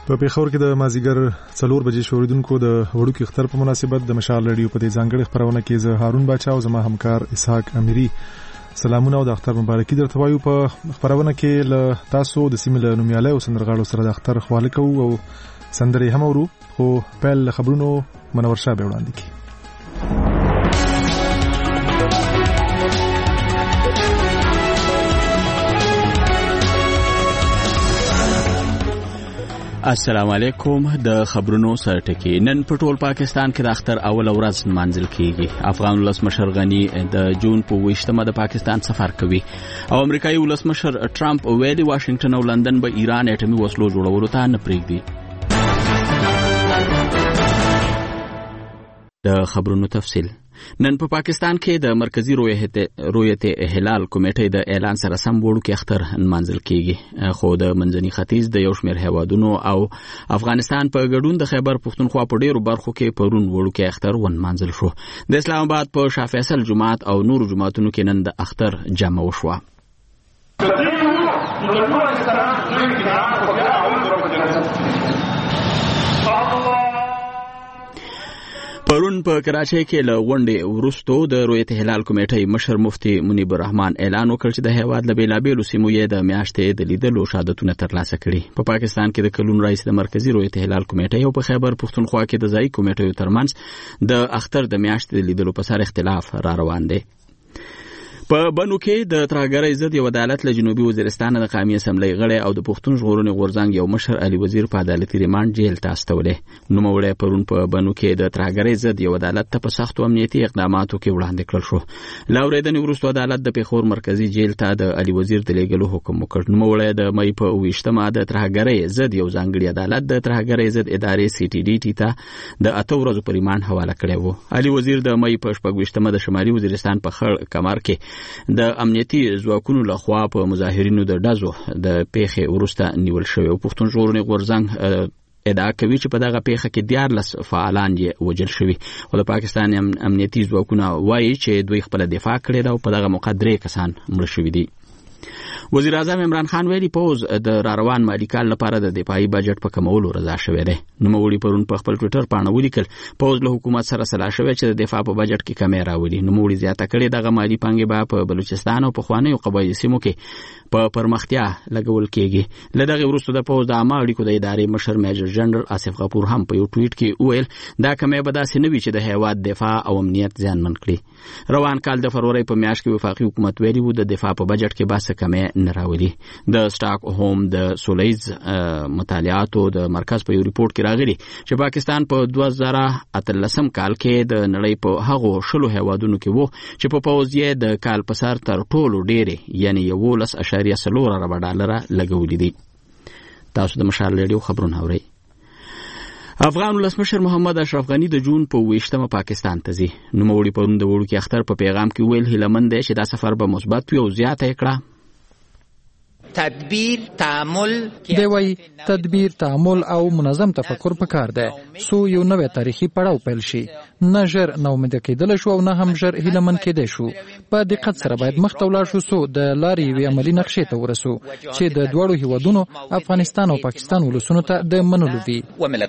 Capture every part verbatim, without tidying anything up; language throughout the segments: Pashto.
په پیښور کې د مازیګر څلور بجې شوریدونکو د وړوکي اختر په مناسبت د مشال رادیو په دې ځانګړي خبرونه کې زه هارون باچا او زما همکار اسحاق امیری سلامونه او د اختر مبارکي درته وایو. په خبرونه کې له تاسو د سیمې له نومیالیو سندرغاړو سره د اختر خواله کوو او سندرې هم اورو، خو پیل خبرونو منور شاه به وړاندې کړي. السلام علیکم. د خبرونو سرټکی. نن په ټول پاکستان کې د اختر اول ورځ منځل کیږي. افغان ولسمشر غنی د جون په ویشتمه د پاکستان سفر کوي او امریکایي ولسمشر ټرمپ ویلي واشنگټن او لندن به ایران اټومي وسلو جوړولو ته نه پرېږدي. د خبرونو تفصیل. نن په پا پاکستان کې د مرکزی رویت هلال کمیټې د اعلان سره سم وړوکی اختر منځل کیږي، خو د منځني ختیځ د یو شمېر هیوادونو او افغانستان په ګډون د خیبر پښتونخوا په ډیرو برخو کې پرون وړوکی اختر ون منځل شو. د اسلام آباد په شاه فیصل جماعت او نورو جماعتونو کې نن د اختر جمع وشوه. پرون په کراچۍ کې له غونډې وروستو د رویت هلال کمیټې مشر مفتي منیب الرحمن اعلان وکړ چې د هیواد له بېلابېلو سیمو یې د میاشتې د لیدلو شهادتونه ترلاسه کړي. په پاکستان کې د کلون رئیس د مرکزی رویت هلال کمیټې او په خیبر پښتونخوا کې د ځایي کمیټو ترمنځ د اختر د میاشتې د لیدلو په سر اختلاف را روان دی. په بنو کې د ترهګرۍ ضد یو عدالت له جنوبي وزیرستان د قومي اسمبلی غړی او د پښتون ژغورنې غورځنګ یو مشر علي وزیر په عدالتي ریمانډ جیل ته استولی. نوموړی پرون په بنو کې د ترهګرۍ ضد یو عدالت ته په سختو امنیتي اقداماتو کې وړاندې کړل شو. له اورېدنې وروسته عدالت د پېښور مرکزي جیل ته د علي وزیر د لیږلو حکم وکړ. نوموړی د مۍ په اوویشتمه د ترهګرۍ ضد یو ځانګړي عدالت د ترهګرۍ ضد ادارې سی ټي ډي ټي ته د اته ورځو په ریمانډ حواله کړی و. علي وزیر د مۍ په شپږویشتمه د شمالي وزیرستان په خړ کمر کې د امنیتي ځواکونو لخوا په مظاهرینو د ډزو د پیښې وروسته نیول شوی او پښتون ژغورنې غورځنګ ادعا کوي چې په دغه پیښه کې دیارلس فعالان یې وژل شوي او د پاکستان امنیتي ځواکونه وایي چې دوی خپله دفاع کړې ده او په دغه موقع درې کسان مړه شوي دي. وزیر اعظم عمران خان ویلي پوز د راروان مالي کال لپاره د دفاعي بجټ په کمولو رضا شوی دی. نوموړي پرون په خپل ټویټر پاڼه ولیکل پوز له حکومت سره سلا شوی چې د دفاع په بجټ کې کمی راولي. نوموړي زیاته کړې دغه مالي پانګې به په بلوچستان او پخوانیو قبایلي سیمو کې په پرمختیا لګول کېږي. له دغه وروسته د پوز د عامه اړیکو د ادارې مشر میجر جنرال آصف غفور هم په یو ټویټ کې وویل دا کمی به داسې نه وي چې د هیواد دفاع او امنیت زیانمن کړي. روان کال د فروری په میاشت کې وفاقي حکومت ویلي و د دفاع په بجټ کې به څه کمی نه راولي. د سټاک هوم د سولیز مطالعاتو د مرکز په یو ریپورت کې راغلي چې پاکستان په دوه زره اتلسم کال کې د نړۍ په هغو شلو هیوادونو کې وو چې په پوز یې د کال په سر تر ټولو ډېرې یعنی یولس اعشاریه څلور اربه ډالره لګولي دي. تاسو د مشال رادیو خبرونه اورئ. افغان ولسمشر محمد اشرف غنی د جون په ویشتمه پاکستان ته ځي. نوموړي پرون د وړوکي اختر په پیغام کې ویل هیلهمند دی چې دا سفر به مثبت وي او زیاته یې کړه تدبیر تعامل دی وی تدبیر تعامل او منظم تفکر پکار دی سو یو نوې تاریخي پړاو پیل شي. نه ژر نه امید کېدل شو او نه هم ژر هیلهمن کېدای شو. په دقت سره باید مخ ته ولاړ شو سو د لارې یوې عملي نقشې ته ورسو چې د دواړو هیوادونو افغانستان او پاکستان ولسونو ته د منلو وي.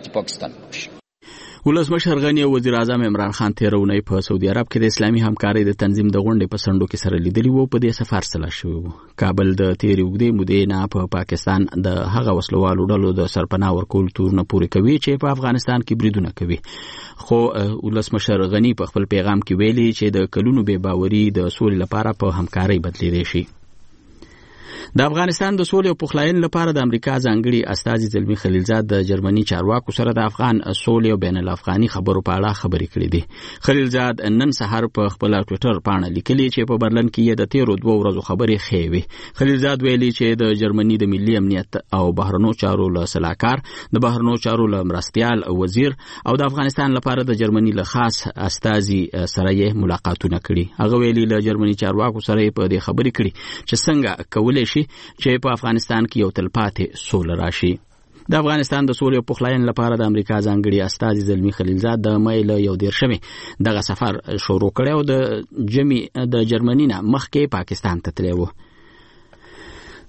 ولسمشر غنی او وزیر اعظم عمران خان تېره اونۍ په سعودي عرب کې د اسلامي همکارۍ د تنظیم د غونډې په څنډو کې سره لیدلي وو. په دې سفر سلا شوي وو. کابل د تېرې اوږدې مودې نه په پاکستان د هغه وسلوالو ډلو د سرپناه ورکولو تورونه پورې کوي چې په افغانستان کې بریدونه کوي. خو ولسمشر غنی په خپل پیغام کې ویلي چې د کلونو بې باوري د سولې لپاره په همکارۍ بدلېدی شي. د افغانستان د سولې او پخلاینې لپاره د امریکا ځانګړي استازي زلمی خلیلزاد د جرمني چارواکو سره د افغان سولې او بین الافغاني خبرو په اړه خبرې کړې دي. خلیلزاد نن سهار په خپل ټویټر پاڼه لیکلي چې په برلن کې د تیرو دوه ورځو خبرې ښې وي. خلیلزاد ویلي چې د جرمني د ملي امنیت او بهرنیو چارو له سلاکار، د بهرنیو چارو له مرستیال وزیر او د افغانستان لپاره د جرمني له خاص استازي سره یې ملاقاتونه کړي. هغه ویلي له جرمني چارواکو سره په دې خبرې کړي چې څنګه کولای شي چې په افغانستان کې یو تلپاتې سوله راشي. د افغانستان د سولې او پخلاینې لپاره د امریکا ځانګړي استازي زلمی خلیلزاد د مۍ له یو دېرشمې دغه سفر شروع کړی او د جمی د جرمني نه مخکې پاکستان ته تللی و.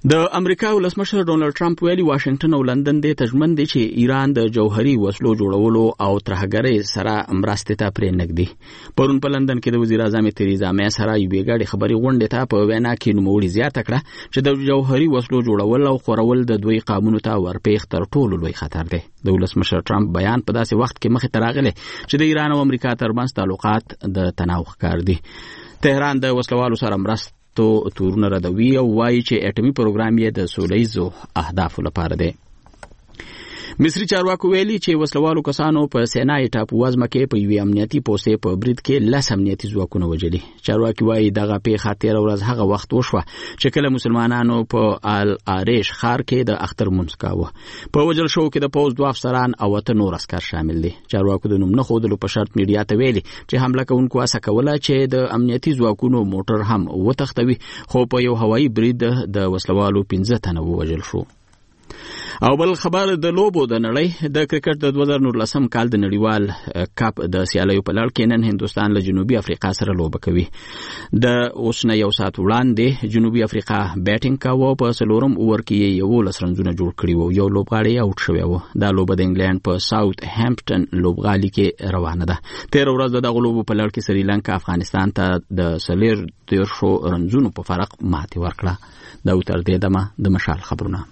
د امریکا ولسمشر ډونالد ټرمپ ویلي واشنگټن او لندن د تجمن دي چې ایران د جوهري وسلو جوړولو او ترهګرۍ سره مرستې ته پرې نږدې. پرون په لندن کې د وزیر اعظم تریزا مې سره یوې ګډې خبري غونډې ته په وینا کې نوموړي زیاته کړه چې د جوهري وسلو جوړول او خورول د دوی قانونو ته ورپېخ تر ټولو لوی خطر دی. د ولسمشر ټرمپ بیان په داسې وخت کې مخې ته راغلی چې د ایران او امریکا ترمنځ تعلقات د تناو ښکار دي. تهران د وسلوالو سره مرسته تو تورونه ردوي او وایي چې اټومي پروګرام یې د سولهییزو اهدافو لپاره دی. مصري چارواکو ویلي چې وسلوالو کسانو په سینای ټاپو وزمه کې په یوې امنیتي پوستې په برید کې لس امنیتي ځواکونه وژلي. چارواکي وایي دغه پیښه تېره ورځ هغه وخت وشوه چې کله مسلمانانو په ال آریش ښار کې د اختر لمونځ کاوه. په وژل شوو کې د پوځ دوه افسران او اته نور عسکر شامل دي. چارواکو د نوم نه ښودلو په شرط میډیا ته ویلي چې حمله کوونکو هڅه کوله چې د امنیتي ځواکونو موټر هم وتښتوي، خو په یو هوایي برید د وسلوالو پنځه تنه ووژل شو. او بل خبر د لوبو د نړۍ د کرکټ د دوه زره نولسم کال د نړیوال کپ د سیالیو په لړ کې نن هندستان له جنوبي افریقا سره لوبه کوي. د اوس نه یو ساعت وړاندې جنوبي افریقا بیټینګ کاوه، په څلورم اوور کې یولس رنزونه جوړ کړي وو، یو لوبغاړی آوټ شوی و. دا لوبه د انګلند په ساوث هامپټن لوبغالي کې روانه ده. تېره ورځ د دغه لوبو په لړ کې سریلانکا افغانستان ته د څلور دیرشو رنزونو په فرق ماتې ورکړه. دا تر دې دمه د مشال خبرونه.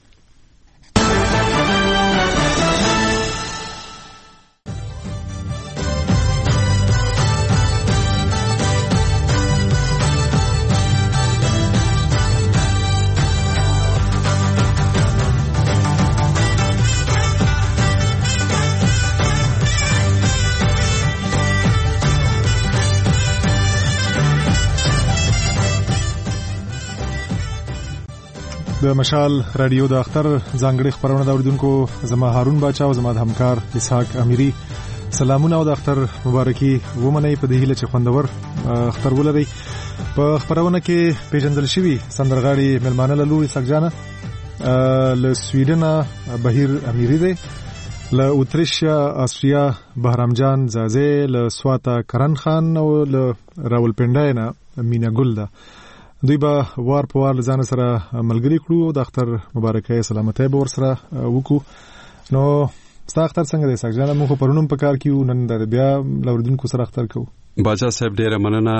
د مشال رادیو د اختر ځانګړي خبرونه د اوریدونکو زما هارون باچا او زما د همکار اسحاق امیری سلامونه او د اختر مبارکي ومنئ په دې هیله چې خوندور اختر ولرئ. په خبرونه کې پیژندل شوی سندرغاړي ملمانه له لوري سګجانه له سویډن بهیر امیری دی، له اتریشیا استریا بهرام جان زازه، له سواتا کرن خان او له راولپنډای نه مینا ګل ده. دوی به وار په وار ځان سره ملګری کړو او د اختر مبارکي سلامتی به ورسره وکړو. نو ستا اختر څنګه دی سګجانه؟ موږ پرونم په کار کیو، نن د بیا لوردونکو سره اختر کوو. باچا صاحب ډیره مننه.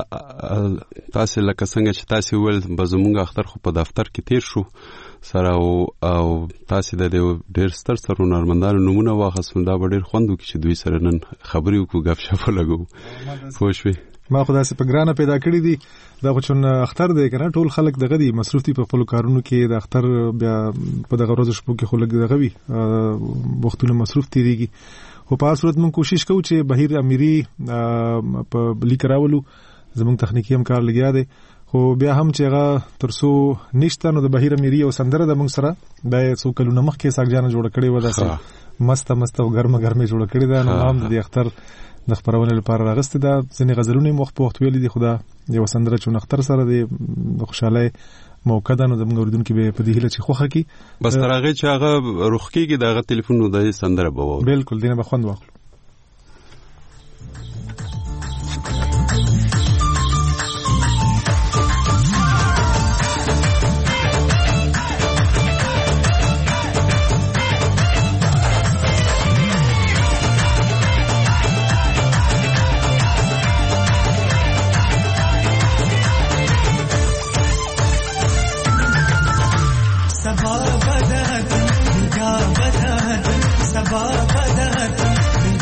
تاسو لکه څنګه چې تاسو ول به زموږ اختر خو په دفتر کې تیر شو سره او تاسو د ډیر ستر ستر هنرمندانو نمونه واخیستل. دا ډیر خوندو کې چې دوی سره نن خبرې وکړو، غف شپ لګو. خوشوي ما خدای سي په ګرانه پیدا کړی دي. دا خو چون اختر دی کنه، ټول خلک دغه دي مصروف دي په خپل کارونو کې. د اختر بیا په دغه ورځ شپو کې خلک دغه وي وختونه مصروف تیریږي. خو په صورت مون کوشش کوو چې بهیر امیری په لیک راولو، زموږ تخنیکی هم کار لګیا دی. خو بیا هم چې هغه ترسو نشته نو د بهیر امیری او سندره د موږ سره د څو کلونو مخکې ساګجانه جوړ کړي و، داسې مسته مسته او ګرمه ګرمه جوړ کړي ده. نو هم د اختر د خبرونه لپاره راغسته ده. ځینې غزلونه مخ په وخت ویلي دي، خدا یو سندره چې نختر سره د خوشاله موقع ده. نو د موږ اوریدونکو به په دې هیله چې خوخه کی بس ترغه چې هغه روخ کېږي دغه ټلیفون نو د سندره به بالکل دینه به خوند واخلو. सबा बदहत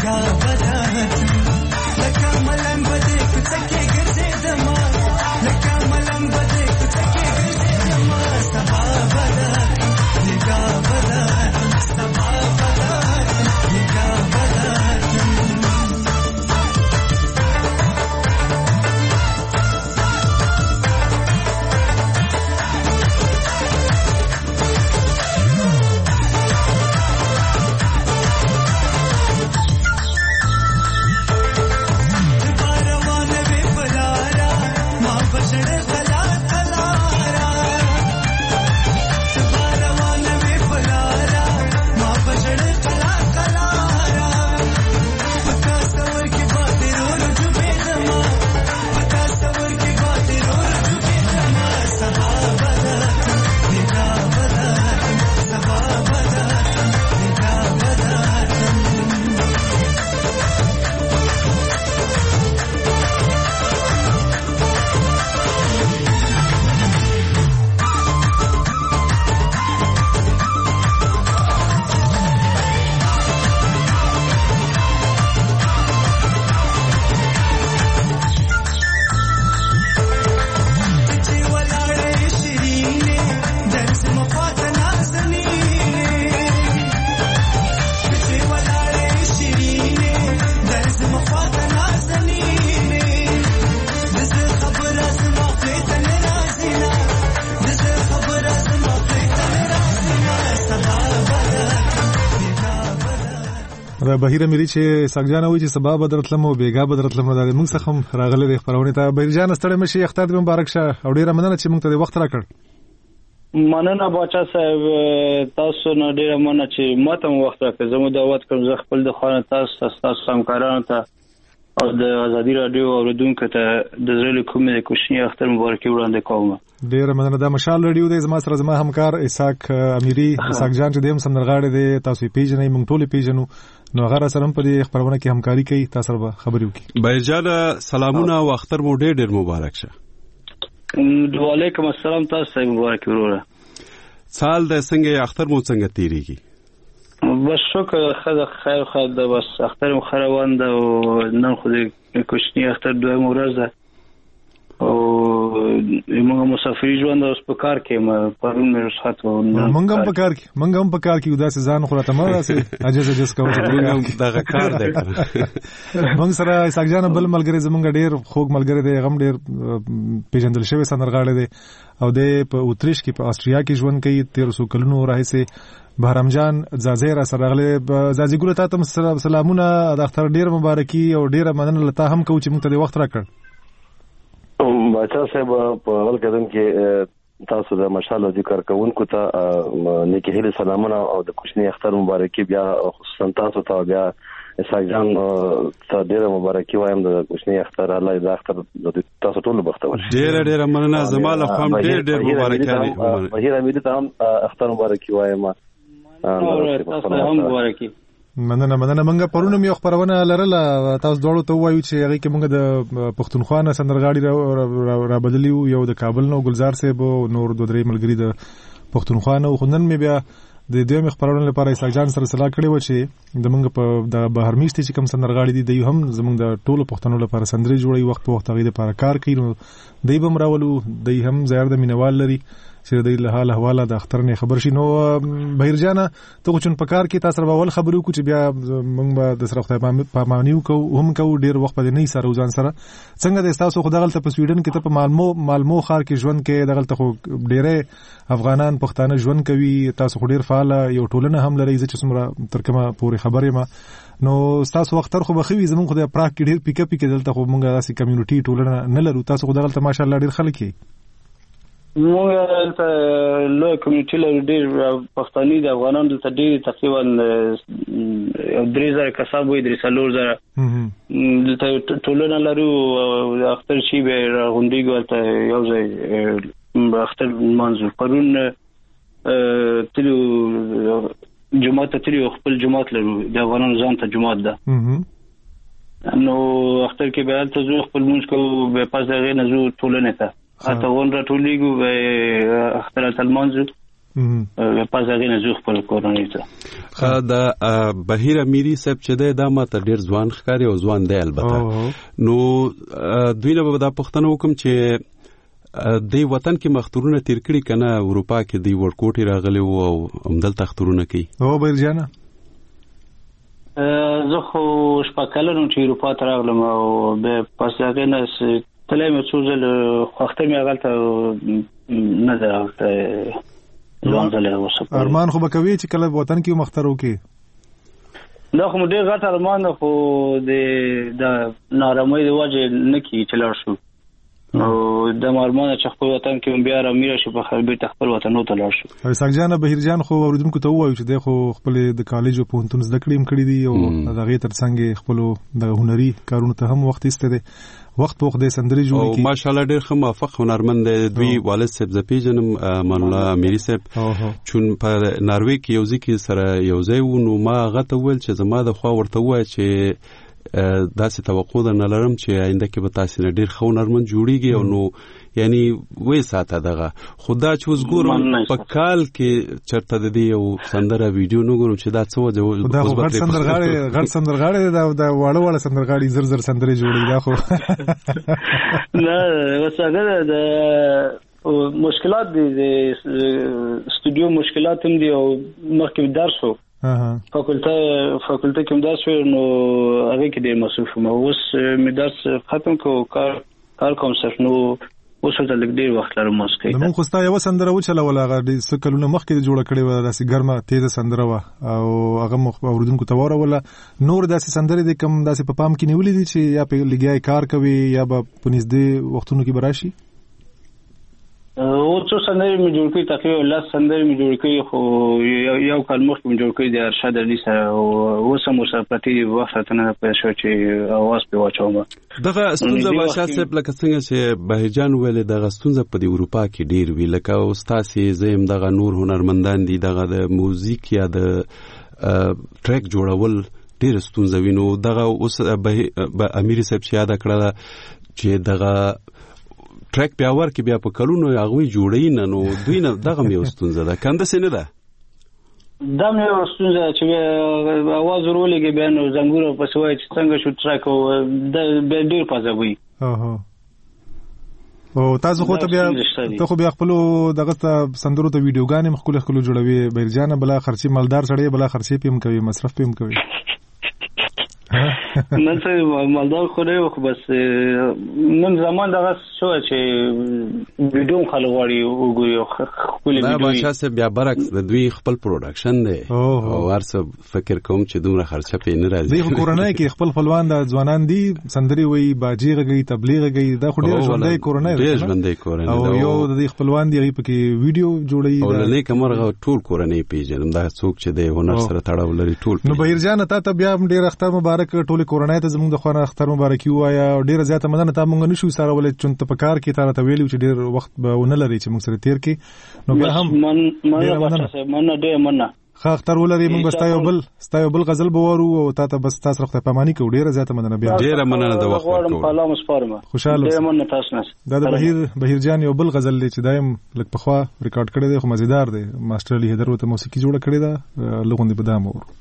د بهیر اميري چې ساګجان وایي چې سبا بدرتلم او بیګا بدرتلم نو د موږ څخه هم راغلي د خبرونه ته بهیر جان ستړي مشي اختر دې مبارک شه او ډیره مننه چې موږ ته د وخت راکړ. مننه باچا صاحب تاسو نه ډیره مننه چې ماته وخت راکړ. زموږ دعوت کوم زه خپل د خوانه تاسو تاسو همکارانو ته او د ازادي رادیو اوریدونکو ته د زړه کومې د کوشنی اختر مبارکي وړاندې کوم. ډیره مننه. د مشال رادیو د زما سره زما همکار اسحاق اميري اسحاق جان چې د هم سندرغاړي دی تاسو پیژنئ موږ ټول پیژنو نو هغه سره په دې خبرونه کې همکاري کوي تاسو به خبرې وکړي. بهیر جان سلامونه او اختر مو ډیر ډیر مبارک شه. وعلیکم السلام تاسو ته مبارک وروره. سال د څنګه اختر مو څنګه تیریږي؟ بس شکر خدا خیر خدا بس اختر مخروان ده و نن خودی کوچنی اختر دویم ورځ ده او موږ مسافری ژوند اوس په کار کې ما پرون مې رخصت و موږ هم په کار کې موږ هم په کار کې داسې ځان خو راته مې راسي اجازه جس کوم چې دغه کار دی موږ سره اسحاق جان بل ملګری زمونږ ډیر خوږ ملګری دی غم ډیر پیژندل شوی سندرغاړی دی او د په اوتریش کې په استریا کې ژوند کوي تیر څو کلونو راهیسه. بهرام جان زازی را سره غلې زازی ګل ته تم سلامونه د اختر ډیر مبارکي او ډیر مننه لته هم کو چې موږ ته د وخت راکړ. بچا صاحب په اول قدم کې تاسو د مشال ذکر کوونکو ته نیکی هیله سلامونه او د کوچنی اختر مبارکي بیا خصوصا تاسو ته بیا اسحاق جان ته ډیر مبارکي وایم د کوچنی اختر الله دې اختر تاسو ټول بختور. ډیر ډیر مننه زماله خام ډیر ډیر مبارکي. بهیر اميري ته هم اختر مبارکي وایم. مننه مننه. منګه پرونه مې خبرونه لرله تاسو دوړو ته وایو چې هغه کې موږ د پښتونخوا نه سندرغاړي را بدلیو یو د کابل نو ګلزار صاحب او نور دوه درې ملګری د پښتونخوا نه خنن مې بیا د دوی مې خبرونه لپاره اسحاق جان سره سلا کړی و چې د موږ په د بهر میشتي چې کوم سندرغاړي دي دوی هم زموږ د ټولو پښتنو لپاره سندري جوړي وخت په وخت غوډه لپاره کار کوي نو دوی بم راولو دوی هم زیار د مینوال لري چې د له حال حواله د اختر نه خبر شي. نو بهیر جان ته چون په کار کې تاسو به ول خبرو کو چې بیا موږ به د سره خدای پامانیو کو هم کو ډیر وخت په نه سره وزن سره څنګه د تاسو خدای غلطه په سویډن کې ته په مالمو مالمو خار کې ژوند کې د غلطه خو ډیره افغانان پښتانه ژوند کوي تاسو خو ډیر فعال یو ټولنه هم لري چې څومره ترکمه پوری خبرې ما نو تاسو وختر خو بخوي زمون خدای پراک کې ډیر پیک اپ کې دلته خو موږ داسې کمیونټي ټولنه نه لرو تاسو خدای غلطه ماشاءالله ډیر خلک یې موږ ته لوی کمیونټي لرو ډیر پښتاني د افغانانو دلته ډیر تقریبا درې زره کسان وي درې څلور زره دلته ټولنه لرو اختر شي به غونډي ګورته یو ځای اختر منځ پرون تلو جمعه ته تلو خپل جمعه لرو د افغانانو ځان ته جمعه ده نو اختر کې به تاسو خپل مونږ کو به پاس دغه نه زو ټولنه ته اته ون را ټولېګو به اختر تلمنځو په پازغې نه زوخ په کورونی ته دا بهیر اميري صاحب چې دا ماته ډیر ځوان ښکاري او ځوان دی البته نو دوی نه به دا پښتنه وکم چې د وطن کې مختورونه تیر کړي کنه اروپا کې دی ورکوټي راغلي او عمدل تختورونه کوي. او بهیر جان زه خو شپکلنو چې اروپا ته راغلم او به پازغې نه تلای مې څو ځل اختر مې غلطه نه ده ځوان ځله وسه ارمان خو بکوي چې کله وطن کې مخترو کې دا خو ډېر غټ ارمان خو د د نارامۍ د وجه نه کی چلار شو او د ارمان چې خپل وطن کې بیا را میره شي په خپل خپل وطن نو تلار شو. اسحاق جان بهیر جان خو اوریدونکو ته وایو چې د خو خپل د کالج او پونتون زده کړې هم کړې دي او دغه ترڅنګ خپل د هنري کارونو ته هم وخت ایسته دي وخت په خدای سندري جوړ کی او ماشاءالله ډېر ښه موافق هنرمند دی دوی والد صاحب زپیجنم مان الله اميري صاحب چون په ناروې کې یو ځکه سره یو ځای و نو ما غته ول چې زما د خوا ورته وای چې داسې توقع ده نه لرم چې آینده کې به تاسو نه ډېر ښه هنرمند جوړیږي او نو یعنی وې ساته دغه خدا چې اوس ګورم په کال کې چرته د دې یو سندره ویډیو نو ګورم چې دا څه وځي دا غړ سندرغاړي غړ سندرغاړي دا د واړه واړه سندرغاړي زر زر سندري جوړي دا خو نه وساګه د مشکلات دي د استودیو مشکلات هم دي او مخکې درس وو فاکولټه فاکولټه کوم درس نو هغه کې ډېر مصروف ما اوس مې درس ختم کو کار کار کوم سر نو اوس ته لګ ډیر وخت لرم موسیقي د مون خو ستا یو سندره وچلول هغه د سکلونه مخکې جوړ کړي و داسې ګرمه تیزه سندره و او هغه مخ اوردونکو ته وره ولا نور داسې سندره د کم داسې په پام کې نیولې دي چې یا په لګیای کار کوي یا په پنځدې وختونو کې براشي او څو سندرې مې جوړ کړې تقریبا لاس سندرې مې جوړ کړې خو یو کال مخکې مې جوړ کړې د ارشاد علي سره او اوس هم ورسره پاتې وخت نه پېښ شو چې اواز پې واچوم دغه ستونزه بادشاه صاحب لکه څنګه چې بهیجان ویل دغه ستونزه په د اروپا کې ډیر وی لکه او ستاسې زم دغه نور هنرمندان دي دغه د موزیک یا د ټریک جوړول ډیر ستونزه وینو دغه اوس به امیر صاحب چې یاد کړل چې دغه ټریک بیا ور کې بیا په کلونو هغه جوړی نه نو دوی نه دغه مې ستونزه ده کنده سینه ده دا مې ستونزه چې اواز ورولېږي بیا نو زنګور په سوای چې څنګه شو ټریک او د ډیر پازوي اوه او تاسو خو ته بیا ته خو بیا خپل دغه سندرو ته ویډیوګانې مخکله خپل جوړوي بیرجانه بلا خرچي مالدار سړی بلا خرچي پم کوي مصرف پم کوي نن څه مالدار خو نه خو بس نن زمان دغه شو چې ویډیو خلک غواړي وګوري خپل ویډیو دا بادشاه صاحب بیا برعکس د دوی خپل پروډکشن دی او ورسره فکر کوم چې دومره خرچه پې نه راځي دوی کورنۍ کې خپل خپلوان د ځوانان دي سندري وي باجی غږی تبلیغ غږی دا خو ډېر ژوندۍ کورنۍ ده ډېر ژوندۍ کورنۍ او یو د دې خپلوان دی په کې ویډیو جوړي او نه کومه ټول کورنۍ پیژنم دا څوک چې د هنر سره تړاو لري ټول نو بهیرجان ته ته بیا ډېر اختر مبارک ټول کورنۍ ته زموږ د خوانه اختر مبارکي وایا ډیره زیاته مننه ته مونږ نشو سره ولې چون ته په کار کې تاره ته ویلو چې ډیر وخت به ونه لري چې موږ سره تیر کې نو بیا هم من مننه مننه ډیر مننه خا اختر ولري موږ ستایو بل ستایو بل غزل بوورو او تا ته بس تاسو رخته پامانی کو ډیره زیاته مننه بیا ډیره مننه د وخت ورکو سلام سپارم خوشاله ډیره مننه تاسو نه دا د بهیر بهیرجان یو بل غزل چې دایم لک په خوا ریکارډ کړی دی خو مزیدار دی ماستر علی حیدر ته موسیقي جوړه کړې ده لغوندې بدام اور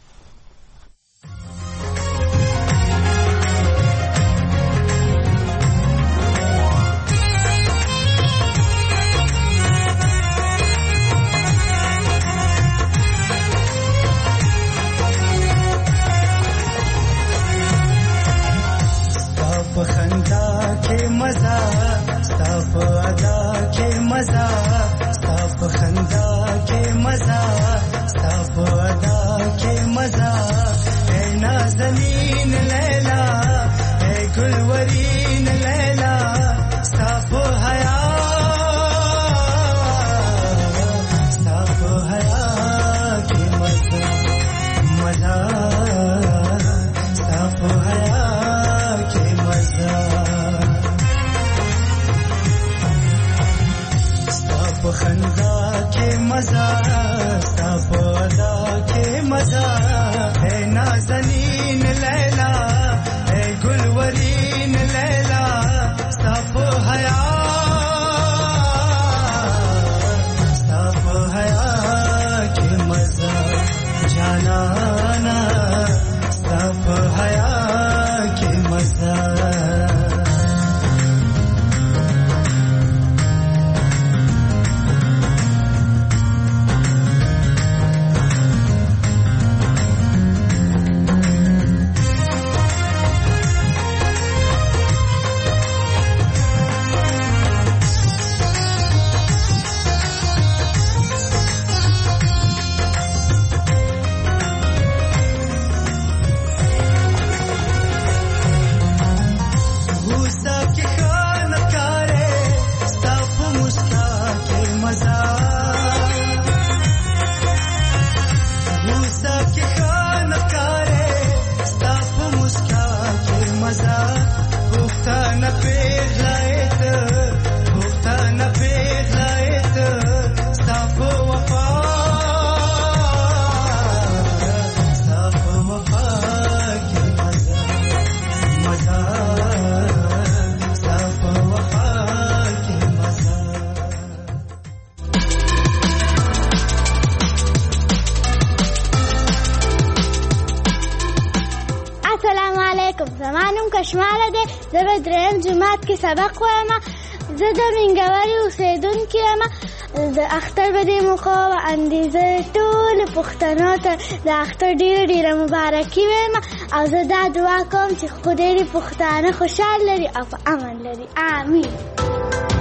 زمانم کشماله ده زه به دریم جماعت کې سبق وایم زه د منګوري اوسیدونکې یم د اختر به دې موقع و اندیزه ټولو پښتنو ته د اختر ډېره ډېره مبارکي وایم او زه دا دعا کوم چې خدای دې پښتانه خوشحال لري او په امن لري آمین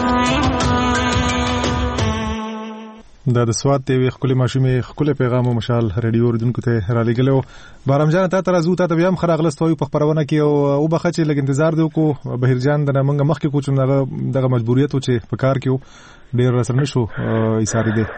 دا د سواد ته وی خپل ماشومې خپل پیغام او مشال رادیو ردونکو ته را لګلو. بارم جان ته تر زو ته بیا هم خراغلستوي په خبرونه کې او او بخښه چې لګ انتظار دی کو بهر جان د منګه مخ کې کوچ نه دغه مجبوریت و چې په کار کې ډیر سره نشو ایثار دی.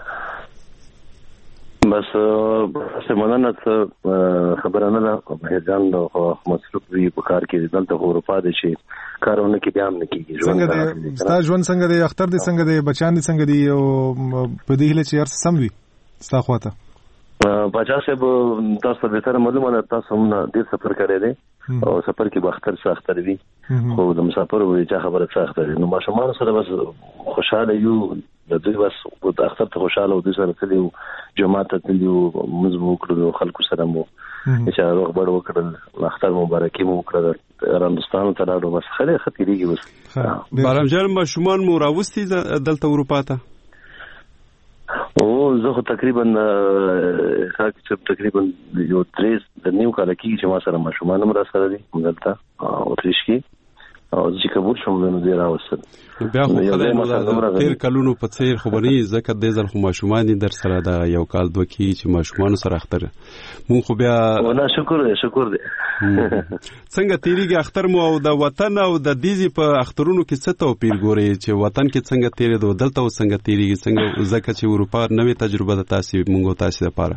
بس سمونه خبره نه ده بهر جان نو مصروف وی په کار کې دلته اروپا د شي کارونه کې بیا هم نه کیږي. څنګه دی ستا ژوند څنګه دی اختر دی څنګه دی بچان دي څنګه دی او په دې هله چې هر سم وي ستا خواته بچا صاحب تاسو به تر معلومه ده تاسو هم ډیر سفر کړی دی او سفر کې باختر څه اختر وی خو د مسافر وی چې خبره څه اختر نو ماشومان سره بس خوشاله یو د دوی بس د اختر ته خوشاله او د سره تلو جماعت ته تلو مزمو کړو خلکو سره مو چې روغ بڑ وکړل اختر مبارکي مو وکړل هندستان ته راوړو بس خله خطرېږي بس. بارم جان ماشومان مو راوستي دلته اروپا ته او زه خو تقریبا حق تقریبا یو درې د نیو کال کې چې ما سره ماشومان هم را سره دي دلته او تریشکی او چې قبول شوم نو دی راوستل بیا خو خدای مو دا تیر کلونو په څیر خبري زکه د ځل خو ماشومان دي در سره دا یو کال دوه کې چې ماشومان سره اختر مون خو بیا ولا شکر شکر دی څنګه تیریږي اختر مو او د وطن او د دیزي په اخترونو کې څه توپیر ګوري چې وطن کې څنګه تیرې دو دلته څنګه تیریږي څنګه زکه چې اروپا نوې تجربه د تاسو مونږ تاسو لپاره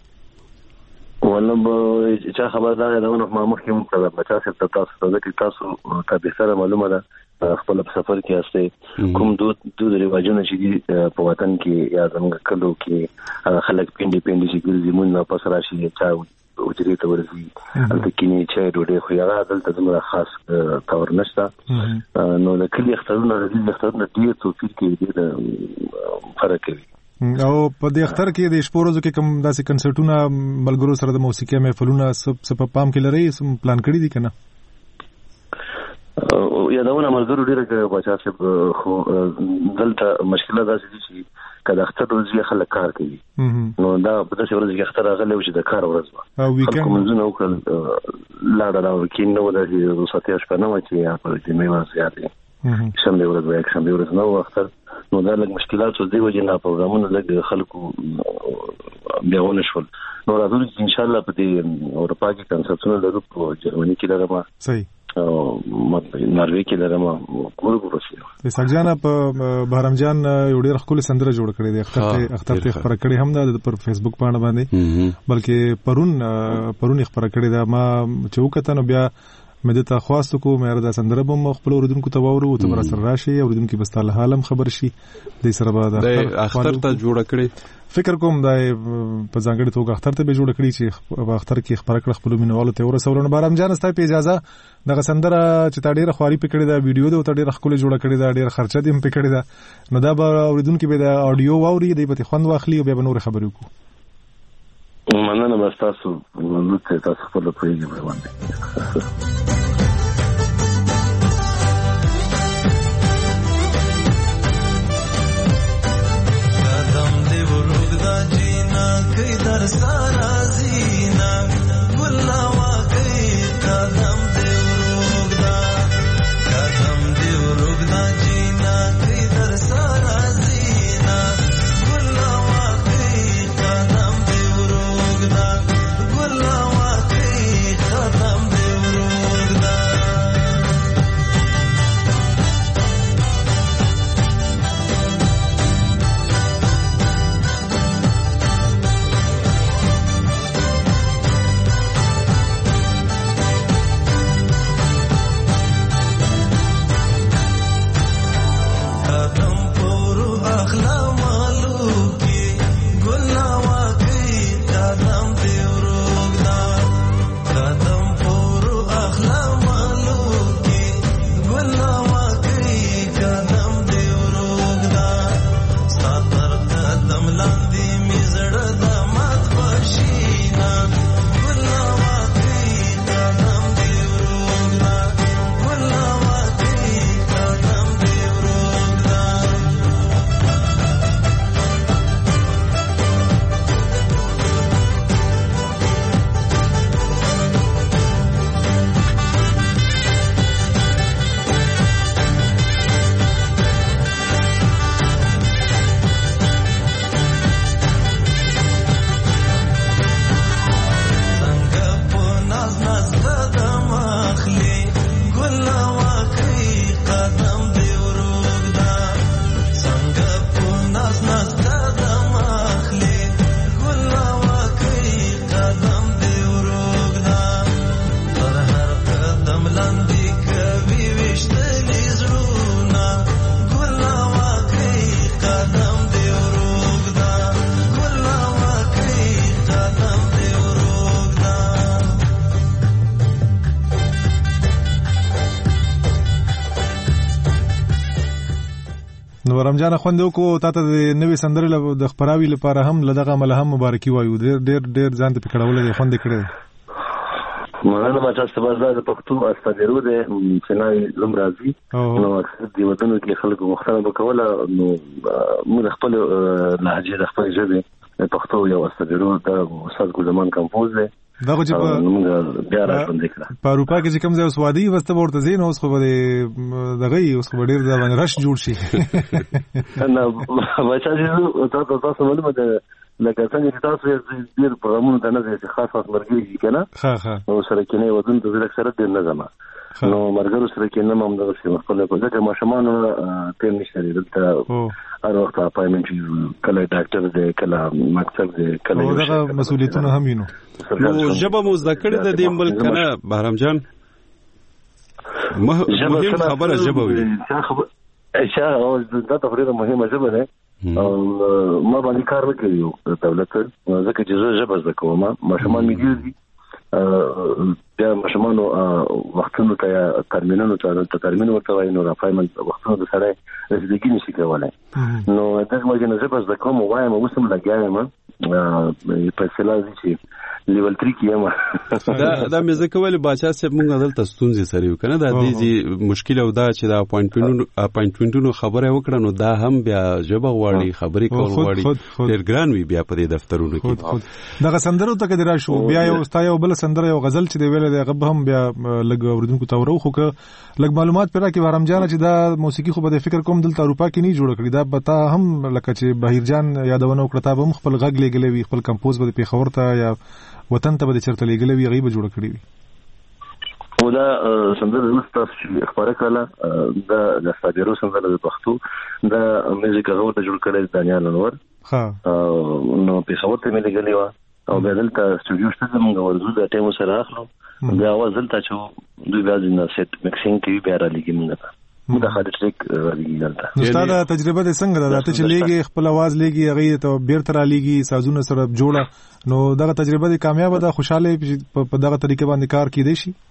ولنه چې خبر دا نه نو ما مخکې مو کړل بچا څه تاسو ته کې تاسو ته به سره معلومه ده خپل سفر کې استه کوم دود دود رواجونه چې په وطن کې یا زموږ کلو کې خلک پینډي پینډي چې ګرځي مونږ نه پس راشي چا وجري ته ورسي البته کې چې ډوډۍ خو یې دلته زموږ خاص تور نشته نو د کلی اخترونه د اخترونه ډیر توپیر کې ډیر فرق کوي. او په دې اختر کې د شپورزو کې کوم داسې کنسرټونه ملګرو سره د موسیقي محفلونه سب په پام کې لري سم پلان کړی دي کنه یا دا ونه ملګرو ډیره کې بچا چې خو دلته مشکله دا چې کله اختر ورځي خلک کار کوي نو دا په داسې ورځ کې اختر غلې و چې د کار ورځ او ویکند کوم ځنه وکړ لاړه دا وکین نو د روساتیا شپه نه و چې یا په دې مې وځي شنبه ورځ وای شنبه ورځ نو اختر نو دا لږ مشکلات څه دی وجه نه پروګرامونه لږ خلکو بیاونه شول نو راځو ان شاء الله په دې اروپا کې کنسرټونه لرو په جرمني کې لرم صحیح او ناروې کې لرم کوم ورسېو د سګجانا په بهرام جان یو ډېر خپل سندره جوړ کړی دی اختر اختر ته خبر کړی هم دا پر فیسبوک باندې باندې بلکې پرون پرون خبر کړی دا ما چوکته نو بیا مې د تخواست کو مې را د سندره بم خپل اوردونکو ته وورو ته بر سره راشي اوردونکو بس تعالی حالم خبر شي د سره به د اختر ته جوړ کړی فکر کوم دا په ځانګړي توګه اختر ته به جوړ کړی چې په اختر کې خبر کړ خپل مینوالو ته ورسولونه بارام جان استا په اجازه دغه سندره چې تا ډیره خواري پکړی دا ویډیو د ډیره خپل جوړ کړی دا ډیره خرچه دیم پکړی دا نو دا به اوردونکو به د اډیو واوري دی په خوند واخلي او به نور خبرې وکړو مننه بس تاسو نو تاسو خپل پوهیږئ باندې در سارا زینا ګلا واکې قدم دې ورغدا قدم دې ورغدا جینا کې در سارا زینا ګلا واکې قدم دې ورغدا ګلا واکې قدم دې ورغدا نو رمضان خوند کو تاسو د نوې سندرې د خبراوي لپاره هم لدغه ملهم مبارکي وایو ډېر ډېر ډېر ځان ته پکړول دي خوند کړی مولانا ما تاسو ته د پښتو استادرو د سنای لم راځي نو اکثر دی وطن کې خلکو مختلف کوله نو موږ خپل لهجه د خپل ژبه پښتو یو استادرو د استاد کو زمان کمپوز دی دغه چې په بیا راځم دکړه په اروپا کې چې کوم ځای وسوادي وسته ورته زین اوس خو به دغه اوس خو ډیر د باندې رش جوړ شي نه بچا چې تاسو تاسو معلومه ده لکه څنګه چې تاسو ډیر پروګرامونه د نه چې خاص خاص مرګي کنه ها ها نو سره کې نه ودون ته زړه سره دې نه زما نو مرګرو سره کې نه مم دغه څه خپل په ځکه ماشومان ټیم نشته دلته هر وخت اپاینټمنټ کله ډاکټر دې کله مکتب دې کله دغه مسؤلیتونه هم وینو نو ژبه مو زده کړې د دې ملک کنه بهرام جان مهم خبره ژبه وي اشاره او دا تفریض مهمه ژبه ده ما باندې کار وکړو دولت ځکه چې ژبه زده کوم ماشومان مې دي بیا ماشومانو وختونو ته ترمینونو ته ترمین ورته وایي نو راپایمنټ وختونو د سره رسیدګي نشي کولای نو دغه مګنه ژبه زده کوم وایم اوس هم لګیایم په سلازي چې لیول تری کې دا دا مزه کول باچا صاحب مونږ دلته ستونزې سره یو کنه دا دې مشکل او دا چې دا اپاینټمنټونو اپاینټمنټونو خبره وکړه نو دا هم بیا ژبه غواړي خبرې کول غواړي ډېر ګران وي بیا په دې دفترونو کې دغه سندرو ته کډرا شو بیا یو ستا یو بل سندره یو غزل چې دی ویل دی غب هم بیا لګ اوردونکو تاورو خو که لګ معلومات پیرا کې ورم جان چې دا موسیقي خو به فکر کوم دلته اروپا کې نه جوړ کړی دا بتا هم لکه چې بهیر جان یادونه وکړه تا هم خپل غږ لګلې وي خپل کمپوز به په خبرته یا وطن ته به چرته لګلې وي غیبه جوړ کړی وي او دا سندره مستاف چې خبره کړه دا د استادرو سندره د پښتو دا میوزیک هغه ته جوړ کړی دانیال انور ها نو په خبرته مې لګلې و او بیا دلته سټوډیو شته موږ ورزو د ټیمو سره اخلو بیا اواز دلته چې دوی بیا د سیټ مکسینګ کوي بیا را لګي موږ موږ د خاطر ټریک را لګي دلته نو ستاسو تجربه د څنګه ده چې لګي خپل आवाज لګي هغه ته بیرته را لګي سازونه سره جوړه نو دغه تجربه د کامیاب ده خوشاله په دغه طریقې باندې کار کیدی شي